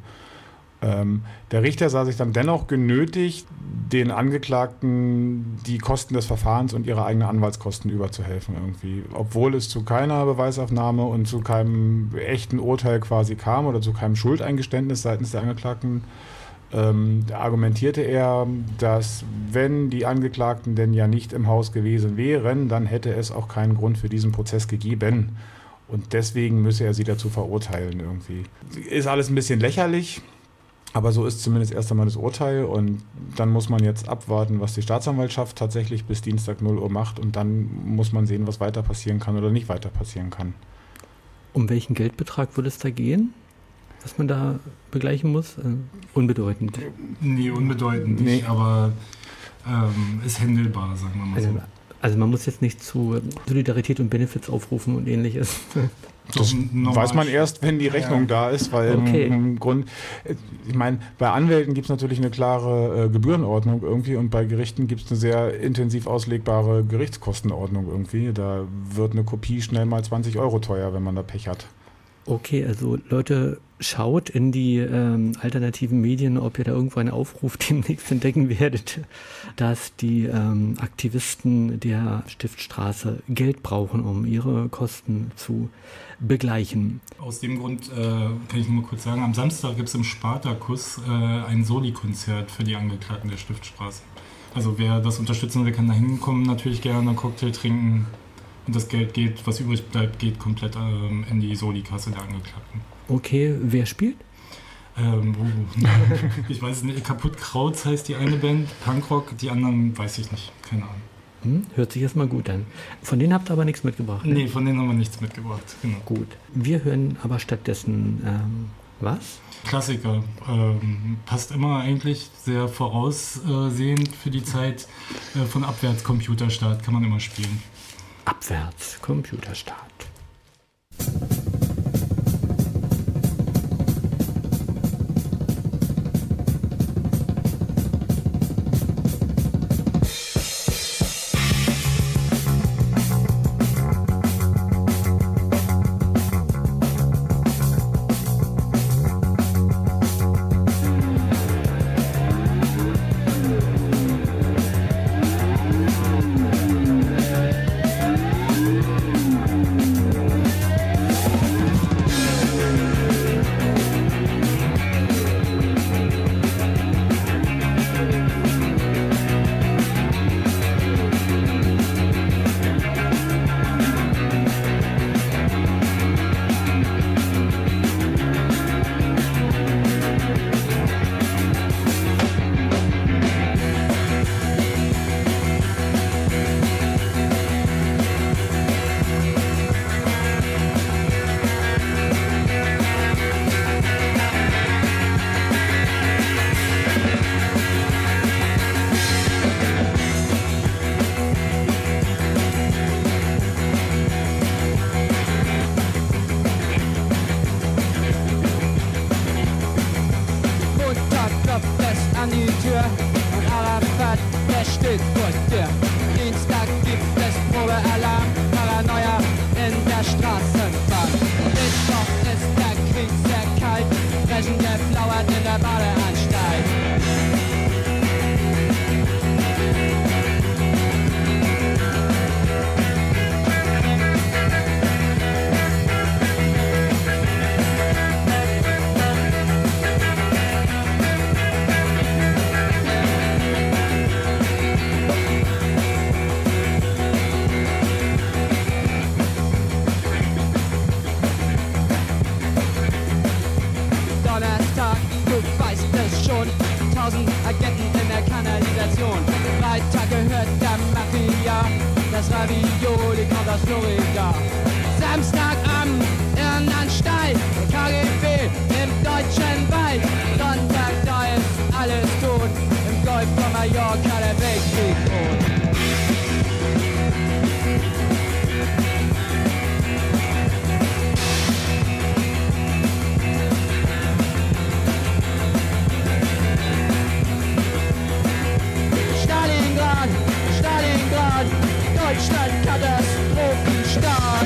Der Richter sah sich dann dennoch genötigt, den Angeklagten die Kosten des Verfahrens und ihre eigenen Anwaltskosten überzuhelfen irgendwie. Obwohl es zu keiner Beweisaufnahme und zu keinem echten Urteil quasi kam oder zu keinem Schuldeingeständnis seitens der Angeklagten, argumentierte er, dass wenn die Angeklagten denn ja nicht im Haus gewesen wären, dann hätte es auch keinen Grund für diesen Prozess gegeben. Und deswegen müsse er sie dazu verurteilen irgendwie. Ist alles ein bisschen lächerlich. Aber so ist zumindest erst einmal das Urteil und dann muss man jetzt abwarten, was die Staatsanwaltschaft tatsächlich bis Dienstag 0 Uhr macht und dann muss man sehen, was weiter passieren kann oder nicht weiter passieren kann. Um welchen Geldbetrag würde es da gehen, was man da begleichen muss? Unbedeutend. Nee, unbedeutend nicht, aber ist händelbar, sagen wir mal so. Also man muss jetzt nicht zu Solidarität und Benefits aufrufen und ähnliches. Das weiß man erst, wenn die Rechnung da ist, weil im Grund, ich meine, bei Anwälten gibt es natürlich eine klare Gebührenordnung irgendwie und bei Gerichten gibt es eine sehr intensiv auslegbare Gerichtskostenordnung irgendwie. Da wird eine Kopie schnell mal 20 € teuer, wenn man da Pech hat. Okay, also Leute, schaut in die alternativen Medien, ob ihr da irgendwo einen Aufruf demnächst entdecken werdet, dass die Aktivisten der Stiftstraße Geld brauchen, um ihre Kosten zu begleichen. Aus dem Grund kann ich nur mal kurz sagen, am Samstag gibt es im Spartakus ein Soli-Konzert für die Angeklagten der Stiftstraße. Also wer das unterstützen will, kann da hinkommen, natürlich gerne einen Cocktail trinken. Und das Geld geht, was übrig bleibt, geht komplett in die Soli-Kasse der Angeklagten. Okay, wer spielt? Ich weiß es nicht. Kaputt Krauts heißt die eine Band, Punkrock, die anderen weiß ich nicht. Keine Ahnung. Hört sich erstmal gut an. Von denen habt ihr aber nichts mitgebracht? Ne? Nee, von denen haben wir nichts mitgebracht. Genau. Gut. Wir hören aber stattdessen was? Klassiker. Passt immer eigentlich sehr voraussehend für die Zeit von Abwärts-Computerstart. Kann man immer spielen. Abwärts, Computerstart. Ravioli kommt aus Florida. Samstagabend Irrenanstalt, KGB im deutschen Wald. Sonntag, da ist alles tot, im Golf von Mallorca der Weltkrieg droht. Stalingrad, Deutschland, Katastrophenstaat.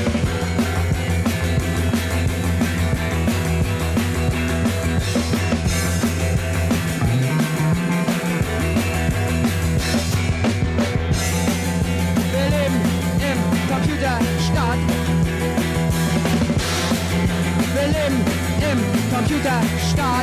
Wir leben im Computerstaat. Wir leben im Computerstaat.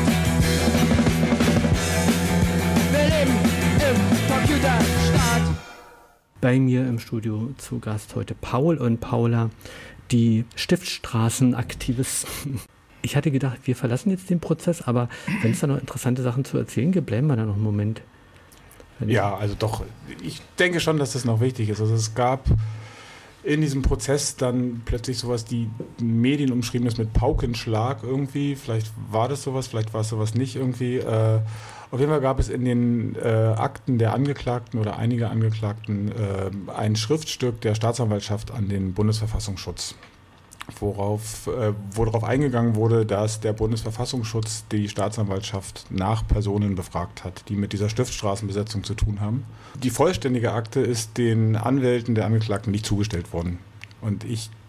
Wir leben im Computerstaat. Bei mir im Studio zu Gast heute Paul und Paula, die Stiftstraßenaktivisten. Ich hatte gedacht, wir verlassen jetzt den Prozess, aber wenn es da noch interessante Sachen zu erzählen gibt, bleiben wir da noch einen Moment. Ja, also doch, ich denke schon, dass das noch wichtig ist. Also es gab in diesem Prozess dann plötzlich sowas, die Medien umschrieben ist mit Paukenschlag irgendwie. Vielleicht war das sowas, vielleicht war es sowas nicht irgendwie. Auf jeden Fall gab es in den Akten der Angeklagten oder einiger Angeklagten ein Schriftstück der Staatsanwaltschaft an den Bundesverfassungsschutz, wo darauf eingegangen wurde, dass der Bundesverfassungsschutz die Staatsanwaltschaft nach Personen befragt hat, die mit dieser Stiftstraßenbesetzung zu tun haben. Die vollständige Akte ist den Anwälten der Angeklagten nicht zugestellt worden. Und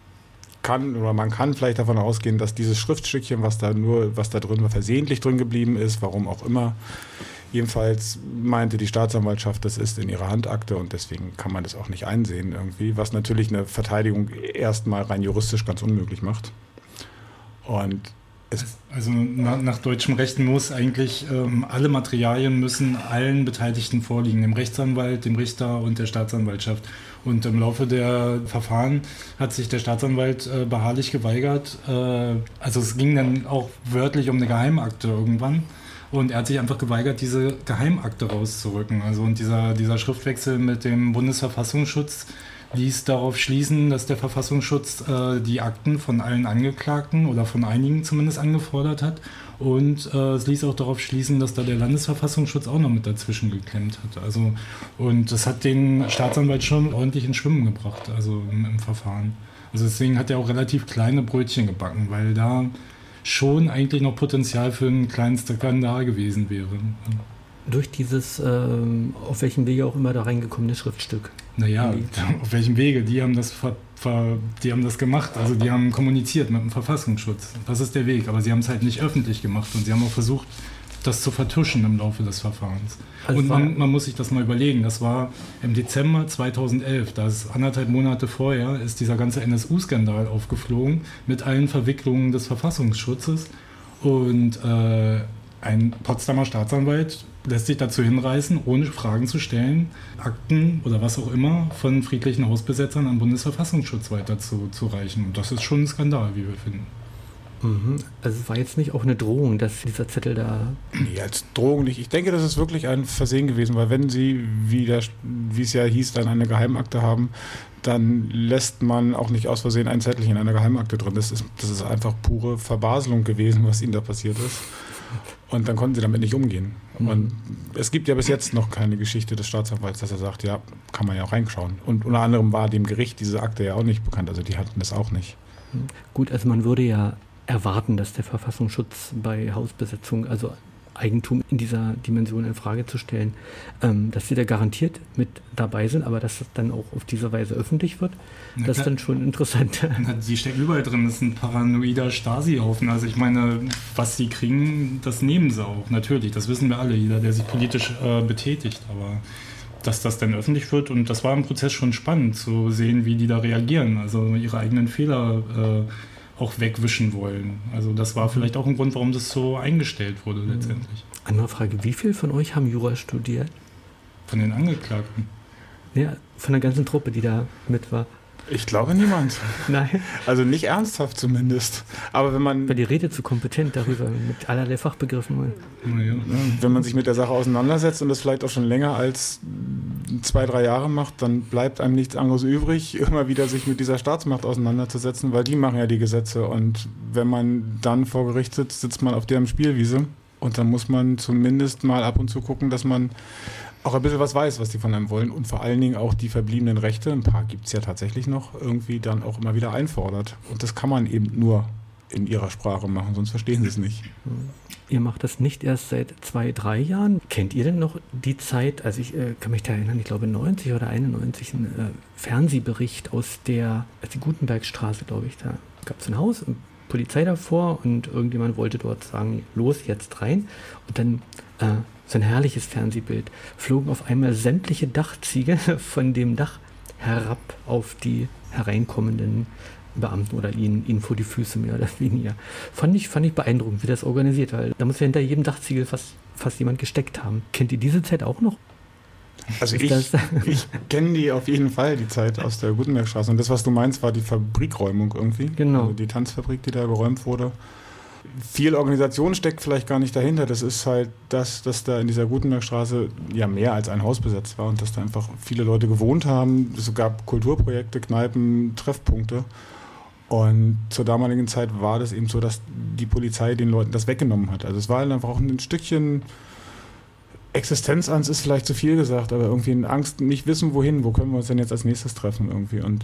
man kann vielleicht davon ausgehen, dass dieses Schriftstückchen, was da drin war, versehentlich drin geblieben ist, warum auch immer. Jedenfalls meinte die Staatsanwaltschaft, das ist in ihrer Handakte und deswegen kann man das auch nicht einsehen irgendwie, was natürlich eine Verteidigung erstmal rein juristisch ganz unmöglich macht. Und also nach deutschem Recht muss eigentlich alle Materialien müssen allen Beteiligten vorliegen, dem Rechtsanwalt, dem Richter und der Staatsanwaltschaft. Und im Laufe der Verfahren hat sich der Staatsanwalt beharrlich geweigert. Also es ging dann auch wörtlich um eine Geheimakte irgendwann. Und er hat sich einfach geweigert, diese Geheimakte rauszurücken. Also und dieser Schriftwechsel mit dem Bundesverfassungsschutz ließ darauf schließen, dass der Verfassungsschutz die Akten von allen Angeklagten oder von einigen zumindest angefordert hat. Und es ließ auch darauf schließen, dass da der Landesverfassungsschutz auch noch mit dazwischen geklemmt hat. Also, und das hat den Staatsanwalt schon ordentlich ins Schwimmen gebracht, also im Verfahren. Also deswegen hat er auch relativ kleine Brötchen gebacken, weil da schon eigentlich noch Potenzial für einen kleinen Skandal gewesen wäre. Durch dieses, auf welchem Wege auch immer da reingekommene Schriftstück. Naja, auf welchem Wege? Die haben das gemacht, also die haben kommuniziert mit dem Verfassungsschutz. Das ist der Weg, aber sie haben es halt nicht öffentlich gemacht und sie haben auch versucht, das zu vertuschen im Laufe des Verfahrens. Also und man muss sich das mal überlegen, das war im Dezember 2011, da ist 1,5 Monate vorher, ist dieser ganze NSU-Skandal aufgeflogen mit allen Verwicklungen des Verfassungsschutzes und ein Potsdamer Staatsanwalt lässt sich dazu hinreißen, ohne Fragen zu stellen, Akten oder was auch immer von friedlichen Hausbesetzern an Bundesverfassungsschutz weiterzureichen. Und das ist schon ein Skandal, wie wir finden. Also es war jetzt nicht auch eine Drohung, dass dieser Zettel da... Nee, als Drohung nicht. Ich denke, das ist wirklich ein Versehen gewesen, weil wenn Sie, wie es ja hieß, dann eine Geheimakte haben, dann lässt man auch nicht aus Versehen ein Zettelchen in einer Geheimakte drin. Das ist einfach pure Verbaselung gewesen, was Ihnen da passiert ist. Und dann konnten Sie damit nicht umgehen. Und es gibt ja bis jetzt noch keine Geschichte des Staatsanwalts, dass er sagt, ja, kann man ja auch reinschauen. Und unter anderem war dem Gericht diese Akte ja auch nicht bekannt, also die hatten das auch nicht. Gut, also man würde ja erwarten, dass der Verfassungsschutz bei Hausbesetzung, also Eigentum in dieser Dimension in Frage zu stellen, dass sie da garantiert mit dabei sind, aber dass das dann auch auf diese Weise öffentlich wird, das ist dann schon interessant. Die stecken überall drin, das ist ein paranoider Stasi-Haufen. Also ich meine, was sie kriegen, das nehmen sie auch, natürlich, das wissen wir alle, jeder, der sich politisch betätigt, aber dass das dann öffentlich wird und das war im Prozess schon spannend zu sehen, wie die da reagieren, also ihre eigenen Fehler auch wegwischen wollen. Also das war vielleicht auch ein Grund, warum das so eingestellt wurde letztendlich. Andere Frage, wie viele von euch haben Jura studiert? Von den Angeklagten? Ja, von der ganzen Truppe, die da mit war. Ich glaube niemand. Nein. Also nicht ernsthaft zumindest. Aber wenn man... Weil die Rede zu kompetent darüber, mit allerlei Fachbegriffen. Wenn man sich mit der Sache auseinandersetzt und das vielleicht auch schon länger als 2-3 Jahre macht, dann bleibt einem nichts anderes übrig, immer wieder sich mit dieser Staatsmacht auseinanderzusetzen, weil die machen ja die Gesetze. Und wenn man dann vor Gericht sitzt, sitzt man auf deren Spielwiese. Und dann muss man zumindest mal ab und zu gucken, dass man auch ein bisschen was weiß, was die von einem wollen und vor allen Dingen auch die verbliebenen Rechte, ein paar gibt es ja tatsächlich noch, irgendwie dann auch immer wieder einfordert. Und das kann man eben nur in ihrer Sprache machen, sonst verstehen sie es nicht. Ihr macht das nicht erst seit 2-3 Jahren. Kennt ihr denn noch die Zeit, also ich kann mich da erinnern, ich glaube 90 oder 91, ein Fernsehbericht aus der Gutenbergstraße, glaube ich, da gab es ein Haus, Polizei davor und irgendjemand wollte dort sagen, los, jetzt rein. Und dann so ein herrliches Fernsehbild, flogen auf einmal sämtliche Dachziegel von dem Dach herab auf die hereinkommenden Beamten oder ihnen vor die Füße mehr oder weniger. Fand ich beeindruckend, wie das organisiert, weil da muss ja hinter jedem Dachziegel fast jemand gesteckt haben. Kennt ihr diese Zeit auch noch? Also ich kenne die auf jeden Fall, die Zeit aus der Gutenbergstraße. Und das, was du meinst, war die Fabrikräumung irgendwie. Genau. Also die Tanzfabrik, die da geräumt wurde. Viel Organisation steckt vielleicht gar nicht dahinter. Das ist halt dass da in dieser Gutenbergstraße ja mehr als ein Haus besetzt war und dass da einfach viele Leute gewohnt haben. Es gab Kulturprojekte, Kneipen, Treffpunkte. Und zur damaligen Zeit war das eben so, dass die Polizei den Leuten das weggenommen hat. Also es war einfach auch ein Stückchen Existenzangst ist vielleicht zu viel gesagt, aber irgendwie eine Angst, nicht wissen wohin, wo können wir uns denn jetzt als nächstes treffen irgendwie. Und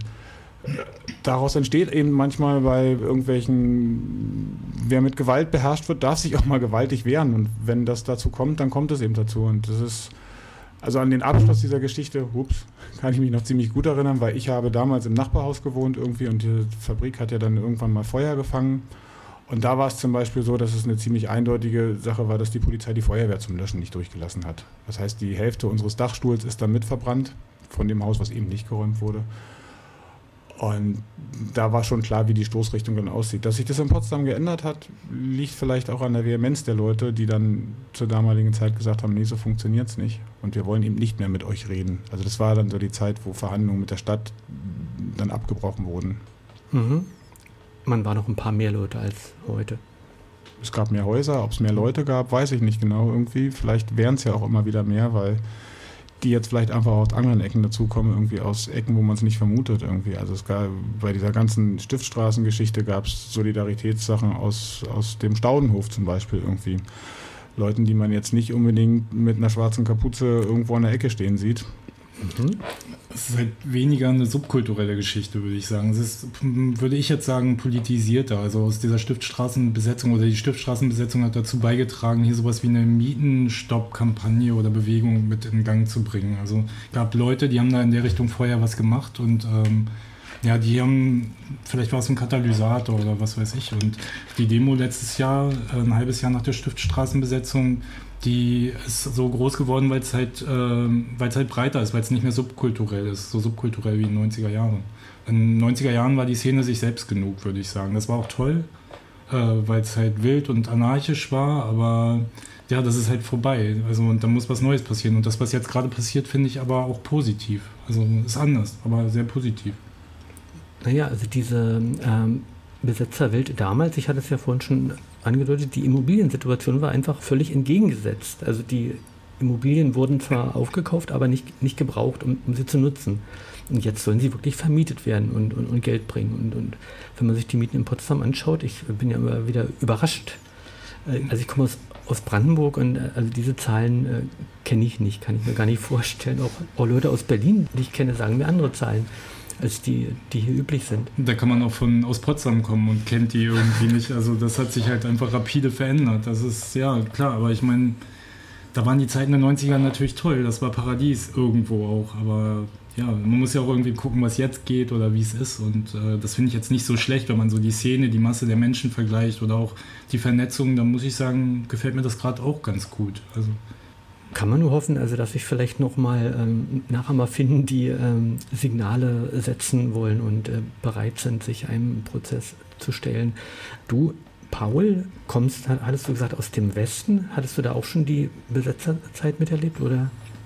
daraus entsteht eben manchmal bei irgendwelchen, wer mit Gewalt beherrscht wird, darf sich auch mal gewaltig wehren. Und wenn das dazu kommt, dann kommt es eben dazu. Und das ist, also an den Abschluss dieser Geschichte, kann ich mich noch ziemlich gut erinnern, weil ich habe damals im Nachbarhaus gewohnt irgendwie und die Fabrik hat ja dann irgendwann mal Feuer gefangen. Und da war es zum Beispiel so, dass es eine ziemlich eindeutige Sache war, dass die Polizei die Feuerwehr zum Löschen nicht durchgelassen hat. Das heißt, die Hälfte unseres Dachstuhls ist dann mit verbrannt von dem Haus, was eben nicht geräumt wurde. Und da war schon klar, wie die Stoßrichtung dann aussieht. Dass sich das in Potsdam geändert hat, liegt vielleicht auch an der Vehemenz der Leute, die dann zur damaligen Zeit gesagt haben, nee, so funktioniert es nicht. Und wir wollen eben nicht mehr mit euch reden. Also das war dann so die Zeit, wo Verhandlungen mit der Stadt dann abgebrochen wurden. Mhm. Man war noch ein paar mehr Leute als heute. Es gab mehr Häuser, ob es mehr Leute gab, weiß ich nicht genau irgendwie. Vielleicht wären es ja auch immer wieder mehr, weil die jetzt vielleicht einfach aus anderen Ecken dazukommen, irgendwie aus Ecken, wo man es nicht vermutet irgendwie. Also es gab bei dieser ganzen Stiftstraßengeschichte gab es Solidaritätssachen aus dem Staudenhof zum Beispiel irgendwie. Leuten, die man jetzt nicht unbedingt mit einer schwarzen Kapuze irgendwo an der Ecke stehen sieht. Es ist halt weniger eine subkulturelle Geschichte, würde ich sagen. Es ist, würde ich jetzt sagen, politisierter. Also aus dieser Stiftstraßenbesetzung oder die Stiftstraßenbesetzung hat dazu beigetragen, hier sowas wie eine Mietenstopp-Kampagne oder Bewegung mit in Gang zu bringen. Also es gab Leute, die haben da in der Richtung vorher was gemacht und ja, die haben, vielleicht war es ein Katalysator oder was weiß ich. Und die Demo letztes Jahr, ein halbes Jahr nach der Stiftstraßenbesetzung, die ist so groß geworden, weil es halt breiter ist, weil es nicht mehr subkulturell ist, so subkulturell wie in den 90er Jahren. In den 90er Jahren war die Szene sich selbst genug, würde ich sagen. Das war auch toll, weil es halt wild und anarchisch war, aber ja, das ist halt vorbei. Also und da muss was Neues passieren. Und das, was jetzt gerade passiert, finde ich aber auch positiv. Also ist anders, aber sehr positiv. Naja, also diese Besetzerwelt damals, ich hatte es ja vorhin schon angedeutet, die Immobiliensituation war einfach völlig entgegengesetzt. Also die Immobilien wurden zwar aufgekauft, aber nicht gebraucht, um sie zu nutzen. Und jetzt sollen sie wirklich vermietet werden und Geld bringen. Und wenn man sich die Mieten in Potsdam anschaut, ich bin ja immer wieder überrascht. Also ich komme aus Brandenburg und also diese Zahlen kenne ich nicht, kann ich mir gar nicht vorstellen. Auch Leute aus Berlin, die ich kenne, sagen mir andere Zahlen als die hier üblich sind. Da kann man auch aus Potsdam kommen und kennt die irgendwie nicht. Also das hat sich halt einfach rapide verändert. Das ist, ja, klar, aber ich meine, da waren die Zeiten der 90er natürlich toll. Das war Paradies irgendwo auch. Aber ja, man muss ja auch irgendwie gucken, was jetzt geht oder wie es ist. Und das finde ich jetzt nicht so schlecht, wenn man so die Szene, die Masse der Menschen vergleicht oder auch die Vernetzung. Da muss ich sagen, gefällt mir das gerade auch ganz gut. Also kann man nur hoffen, also dass sich vielleicht nochmal Nachahmer finden, die Signale setzen wollen und bereit sind, sich einem Prozess zu stellen. Du, Paul, hattest du gesagt, aus dem Westen? Hattest du da auch schon die Besetzerzeit miterlebt, oder?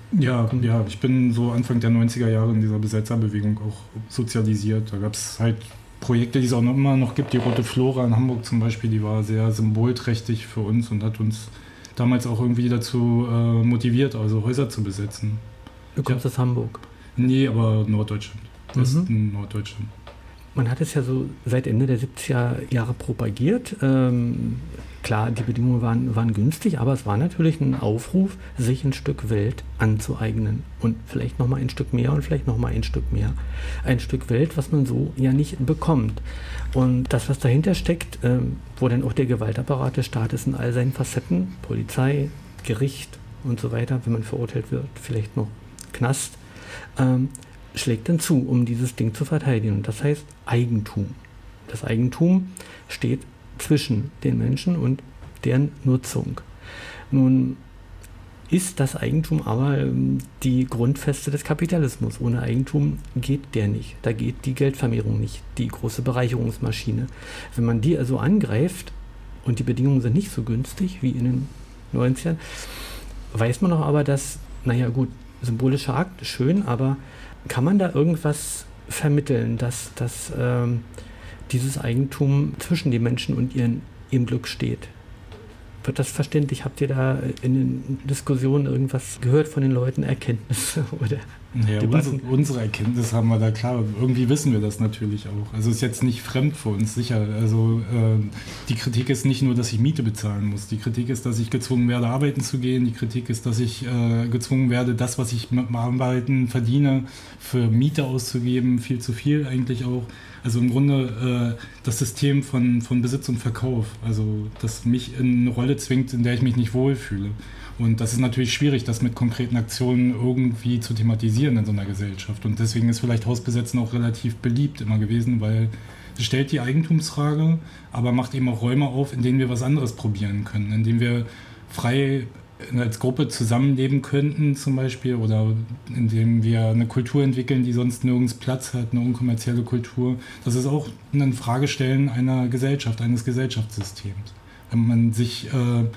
Ja, ich bin so Anfang der 90er Jahre in dieser Besetzerbewegung auch sozialisiert. Da gab es halt Projekte, die es auch noch immer noch gibt. Die Rote Flora in Hamburg zum Beispiel, die war sehr symbolträchtig für uns und hat uns damals auch irgendwie dazu motiviert, also Häuser zu besetzen. Du kommst aus Hamburg? Nee, aber Norddeutschland. Westen Norddeutschland. Man hat es ja so seit Ende der 70er Jahre propagiert. Klar, die Bedingungen waren günstig, aber es war natürlich ein Aufruf, sich ein Stück Welt anzueignen. Und vielleicht nochmal ein Stück mehr und vielleicht nochmal ein Stück mehr. Ein Stück Welt, was man so ja nicht bekommt. Und das, was dahinter steckt, wo dann auch der Gewaltapparat des Staates in all seinen Facetten, Polizei, Gericht und so weiter, wenn man verurteilt wird, vielleicht noch Knast, schlägt dann zu, um dieses Ding zu verteidigen. Und das heißt Eigentum. Das Eigentum steht zwischen den Menschen und deren Nutzung. Nun ist das Eigentum aber die Grundfeste des Kapitalismus. Ohne Eigentum geht der nicht. Da geht die Geldvermehrung nicht, die große Bereicherungsmaschine. Wenn man die also angreift und die Bedingungen sind nicht so günstig wie in den 90ern, weiß man doch aber, dass, naja gut, symbolischer Akt, schön, aber kann man da irgendwas vermitteln, dass dieses Eigentum zwischen den Menschen und ihrem Glück steht? Wird das verständlich? Habt ihr da in den Diskussionen irgendwas gehört von den Leuten, Erkenntnisse oder ja, unsere Erkenntnis haben wir da, klar. Irgendwie wissen wir das natürlich auch. Also ist jetzt nicht fremd für uns, sicher. Also die Kritik ist nicht nur, dass ich Miete bezahlen muss. Die Kritik ist, dass ich gezwungen werde, arbeiten zu gehen. Die Kritik ist, dass ich gezwungen werde, das, was ich mit dem Arbeiten verdiene, für Miete auszugeben. Viel zu viel eigentlich auch. Also im Grunde das System von Besitz und Verkauf. Also das mich in eine Rolle zwingt, in der ich mich nicht wohlfühle. Und das ist natürlich schwierig, das mit konkreten Aktionen irgendwie zu thematisieren in so einer Gesellschaft. Und deswegen ist vielleicht Hausbesetzen auch relativ beliebt immer gewesen, weil es stellt die Eigentumsfrage, aber macht eben auch Räume auf, in denen wir was anderes probieren können, in denen wir frei als Gruppe zusammenleben könnten zum Beispiel oder indem wir eine Kultur entwickeln, die sonst nirgends Platz hat, eine unkommerzielle Kultur. Das ist auch ein Fragestellen einer Gesellschaft, eines Gesellschaftssystems. Wenn man sich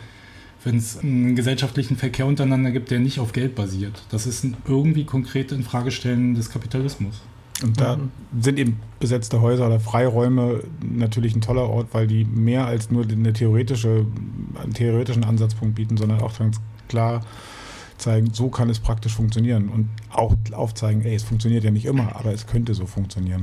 wenn es einen gesellschaftlichen Verkehr untereinander gibt, der nicht auf Geld basiert. Das ist irgendwie konkret in Fragestellen des Kapitalismus. Und da sind eben besetzte Häuser oder Freiräume natürlich ein toller Ort, weil die mehr als nur einen theoretischen Ansatzpunkt bieten, sondern auch ganz klar zeigen, so kann es praktisch funktionieren und auch aufzeigen, es funktioniert ja nicht immer, aber es könnte so funktionieren.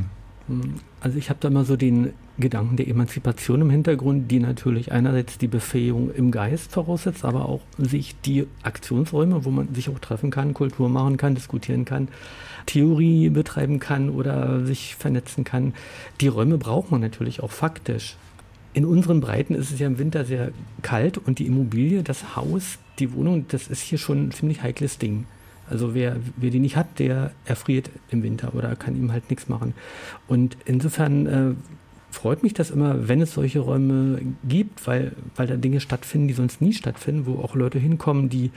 Also ich habe da mal so den Gedanken der Emanzipation im Hintergrund, die natürlich einerseits die Befähigung im Geist voraussetzt, aber auch sich die Aktionsräume, wo man sich auch treffen kann, Kultur machen kann, diskutieren kann, Theorie betreiben kann oder sich vernetzen kann. Die Räume braucht man natürlich auch faktisch. In unseren Breiten ist es ja im Winter sehr kalt und die Immobilie, das Haus, die Wohnung, das ist hier schon ein ziemlich heikles Ding. Also wer die nicht hat, der erfriert im Winter oder kann ihm halt nichts machen. Und insofern freut mich das immer, wenn es solche Räume gibt, weil da Dinge stattfinden, die sonst nie stattfinden, wo auch Leute hinkommen, die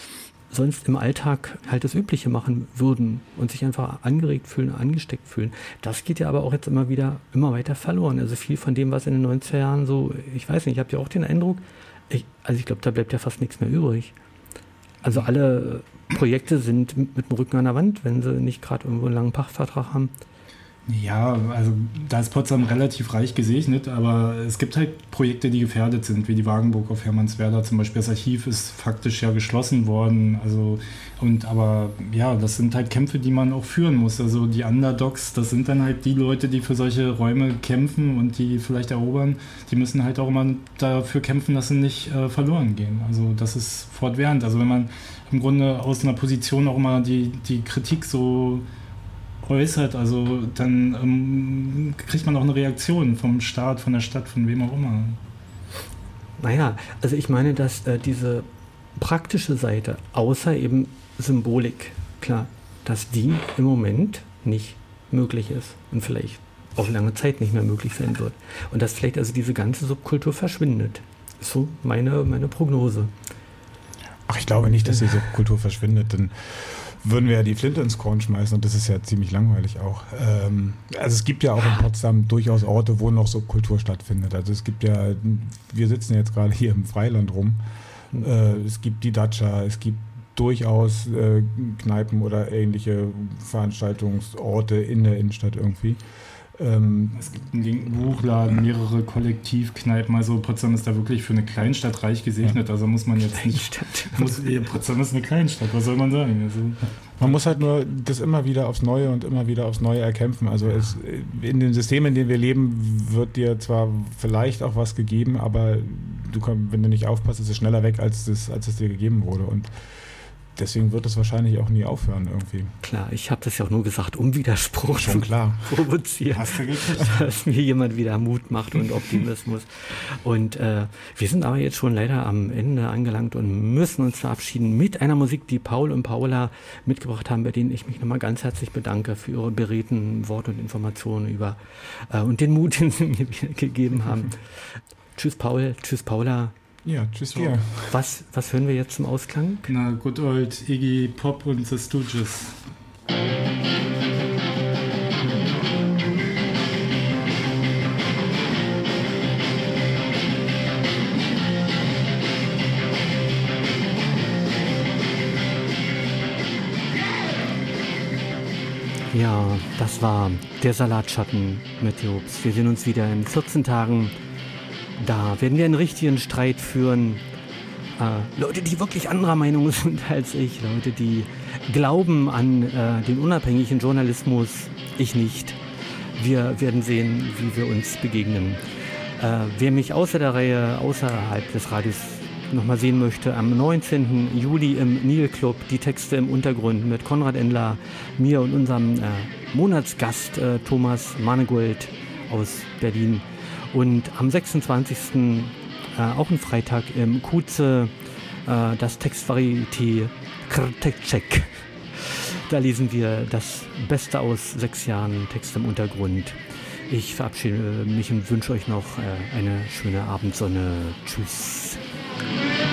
sonst im Alltag halt das Übliche machen würden und sich einfach angeregt fühlen, angesteckt fühlen. Das geht ja aber auch jetzt immer weiter verloren. Also viel von dem, was in den 90er Jahren so, ich weiß nicht, ich habe ja auch den Eindruck, ich glaube, da bleibt ja fast nichts mehr übrig. Also alle Projekte sind mit dem Rücken an der Wand, wenn sie nicht gerade irgendwo einen langen Pachtvertrag haben. Ja, also da ist Potsdam relativ reich gesegnet, aber es gibt halt Projekte, die gefährdet sind, wie die Wagenburg auf Hermannswerder zum Beispiel. Das Archiv ist faktisch ja geschlossen worden, aber das sind halt Kämpfe, die man auch führen muss. Also die Underdogs, das sind dann halt die Leute, die für solche Räume kämpfen und die vielleicht erobern, die müssen halt auch immer dafür kämpfen, dass sie nicht verloren gehen. Also das ist fortwährend. Also wenn man im Grunde aus einer Position auch immer die Kritik so äußert, also dann kriegt man auch eine Reaktion vom Staat, von der Stadt, von wem auch immer. Naja, also ich meine, dass diese praktische Seite, außer eben Symbolik, klar, dass die im Moment nicht möglich ist und vielleicht auf lange Zeit nicht mehr möglich sein wird. Und dass vielleicht also diese ganze Subkultur verschwindet. Ist so meine Prognose. Ach, ich glaube nicht, dass die Subkultur verschwindet, denn würden wir ja die Flinte ins Korn schmeißen und das ist ja ziemlich langweilig auch. Also es gibt ja auch in Potsdam durchaus Orte, wo noch Subkultur stattfindet. Also es gibt ja, wir sitzen jetzt gerade hier im Freiland rum, es gibt die Datscha, es gibt durchaus Kneipen oder ähnliche Veranstaltungsorte in der Innenstadt irgendwie. Es gibt einen linken Buchladen, mehrere Kollektivkneipen. Also Potsdam ist da wirklich für eine Kleinstadt reich gesegnet. Also muss man jetzt nicht... Potsdam ist eine Kleinstadt, was soll man sagen? Also, man muss halt nur das immer wieder aufs Neue und immer wieder aufs Neue erkämpfen. Also in dem System, in dem wir leben, wird dir zwar vielleicht auch was gegeben, aber wenn du nicht aufpasst, ist es schneller weg, als es dir gegeben wurde. Und deswegen wird es wahrscheinlich auch nie aufhören irgendwie. Klar, ich habe das ja auch nur gesagt, um Widerspruch schon klar provozieren. Hast du gekriegt. Dass mir jemand wieder Mut macht und Optimismus. Und wir sind aber jetzt schon leider am Ende angelangt und müssen uns verabschieden mit einer Musik, die Paul und Paula mitgebracht haben, bei denen ich mich nochmal ganz herzlich bedanke für ihre beredten Worte und Informationen über und den Mut, den sie mir wieder gegeben haben. Tschüss Paul, tschüss Paula. Ja, tschüss dir. Was hören wir jetzt zum Ausklang? Na, good old Iggy Pop und The Stooges. Ja, das war der Salatschatten mit Jobs. Wir sehen uns wieder in 14 Tagen. Da werden wir einen richtigen Streit führen. Leute, die wirklich anderer Meinung sind als ich. Leute, die glauben an den unabhängigen Journalismus. Ich nicht. Wir werden sehen, wie wir uns begegnen. Wer mich außer der Reihe, außerhalb des Radios nochmal sehen möchte, am 19. Juli im Nil Club, die Texte im Untergrund mit Konrad Endler, mir und unserem Monatsgast Thomas Manegold aus Berlin. Und am 26. Auch ein Freitag im Kuze, das Textvarieté Krtek. Da lesen wir das Beste aus 6 Jahren Text im Untergrund. Ich verabschiede mich und wünsche euch noch eine schöne Abendsonne. Tschüss.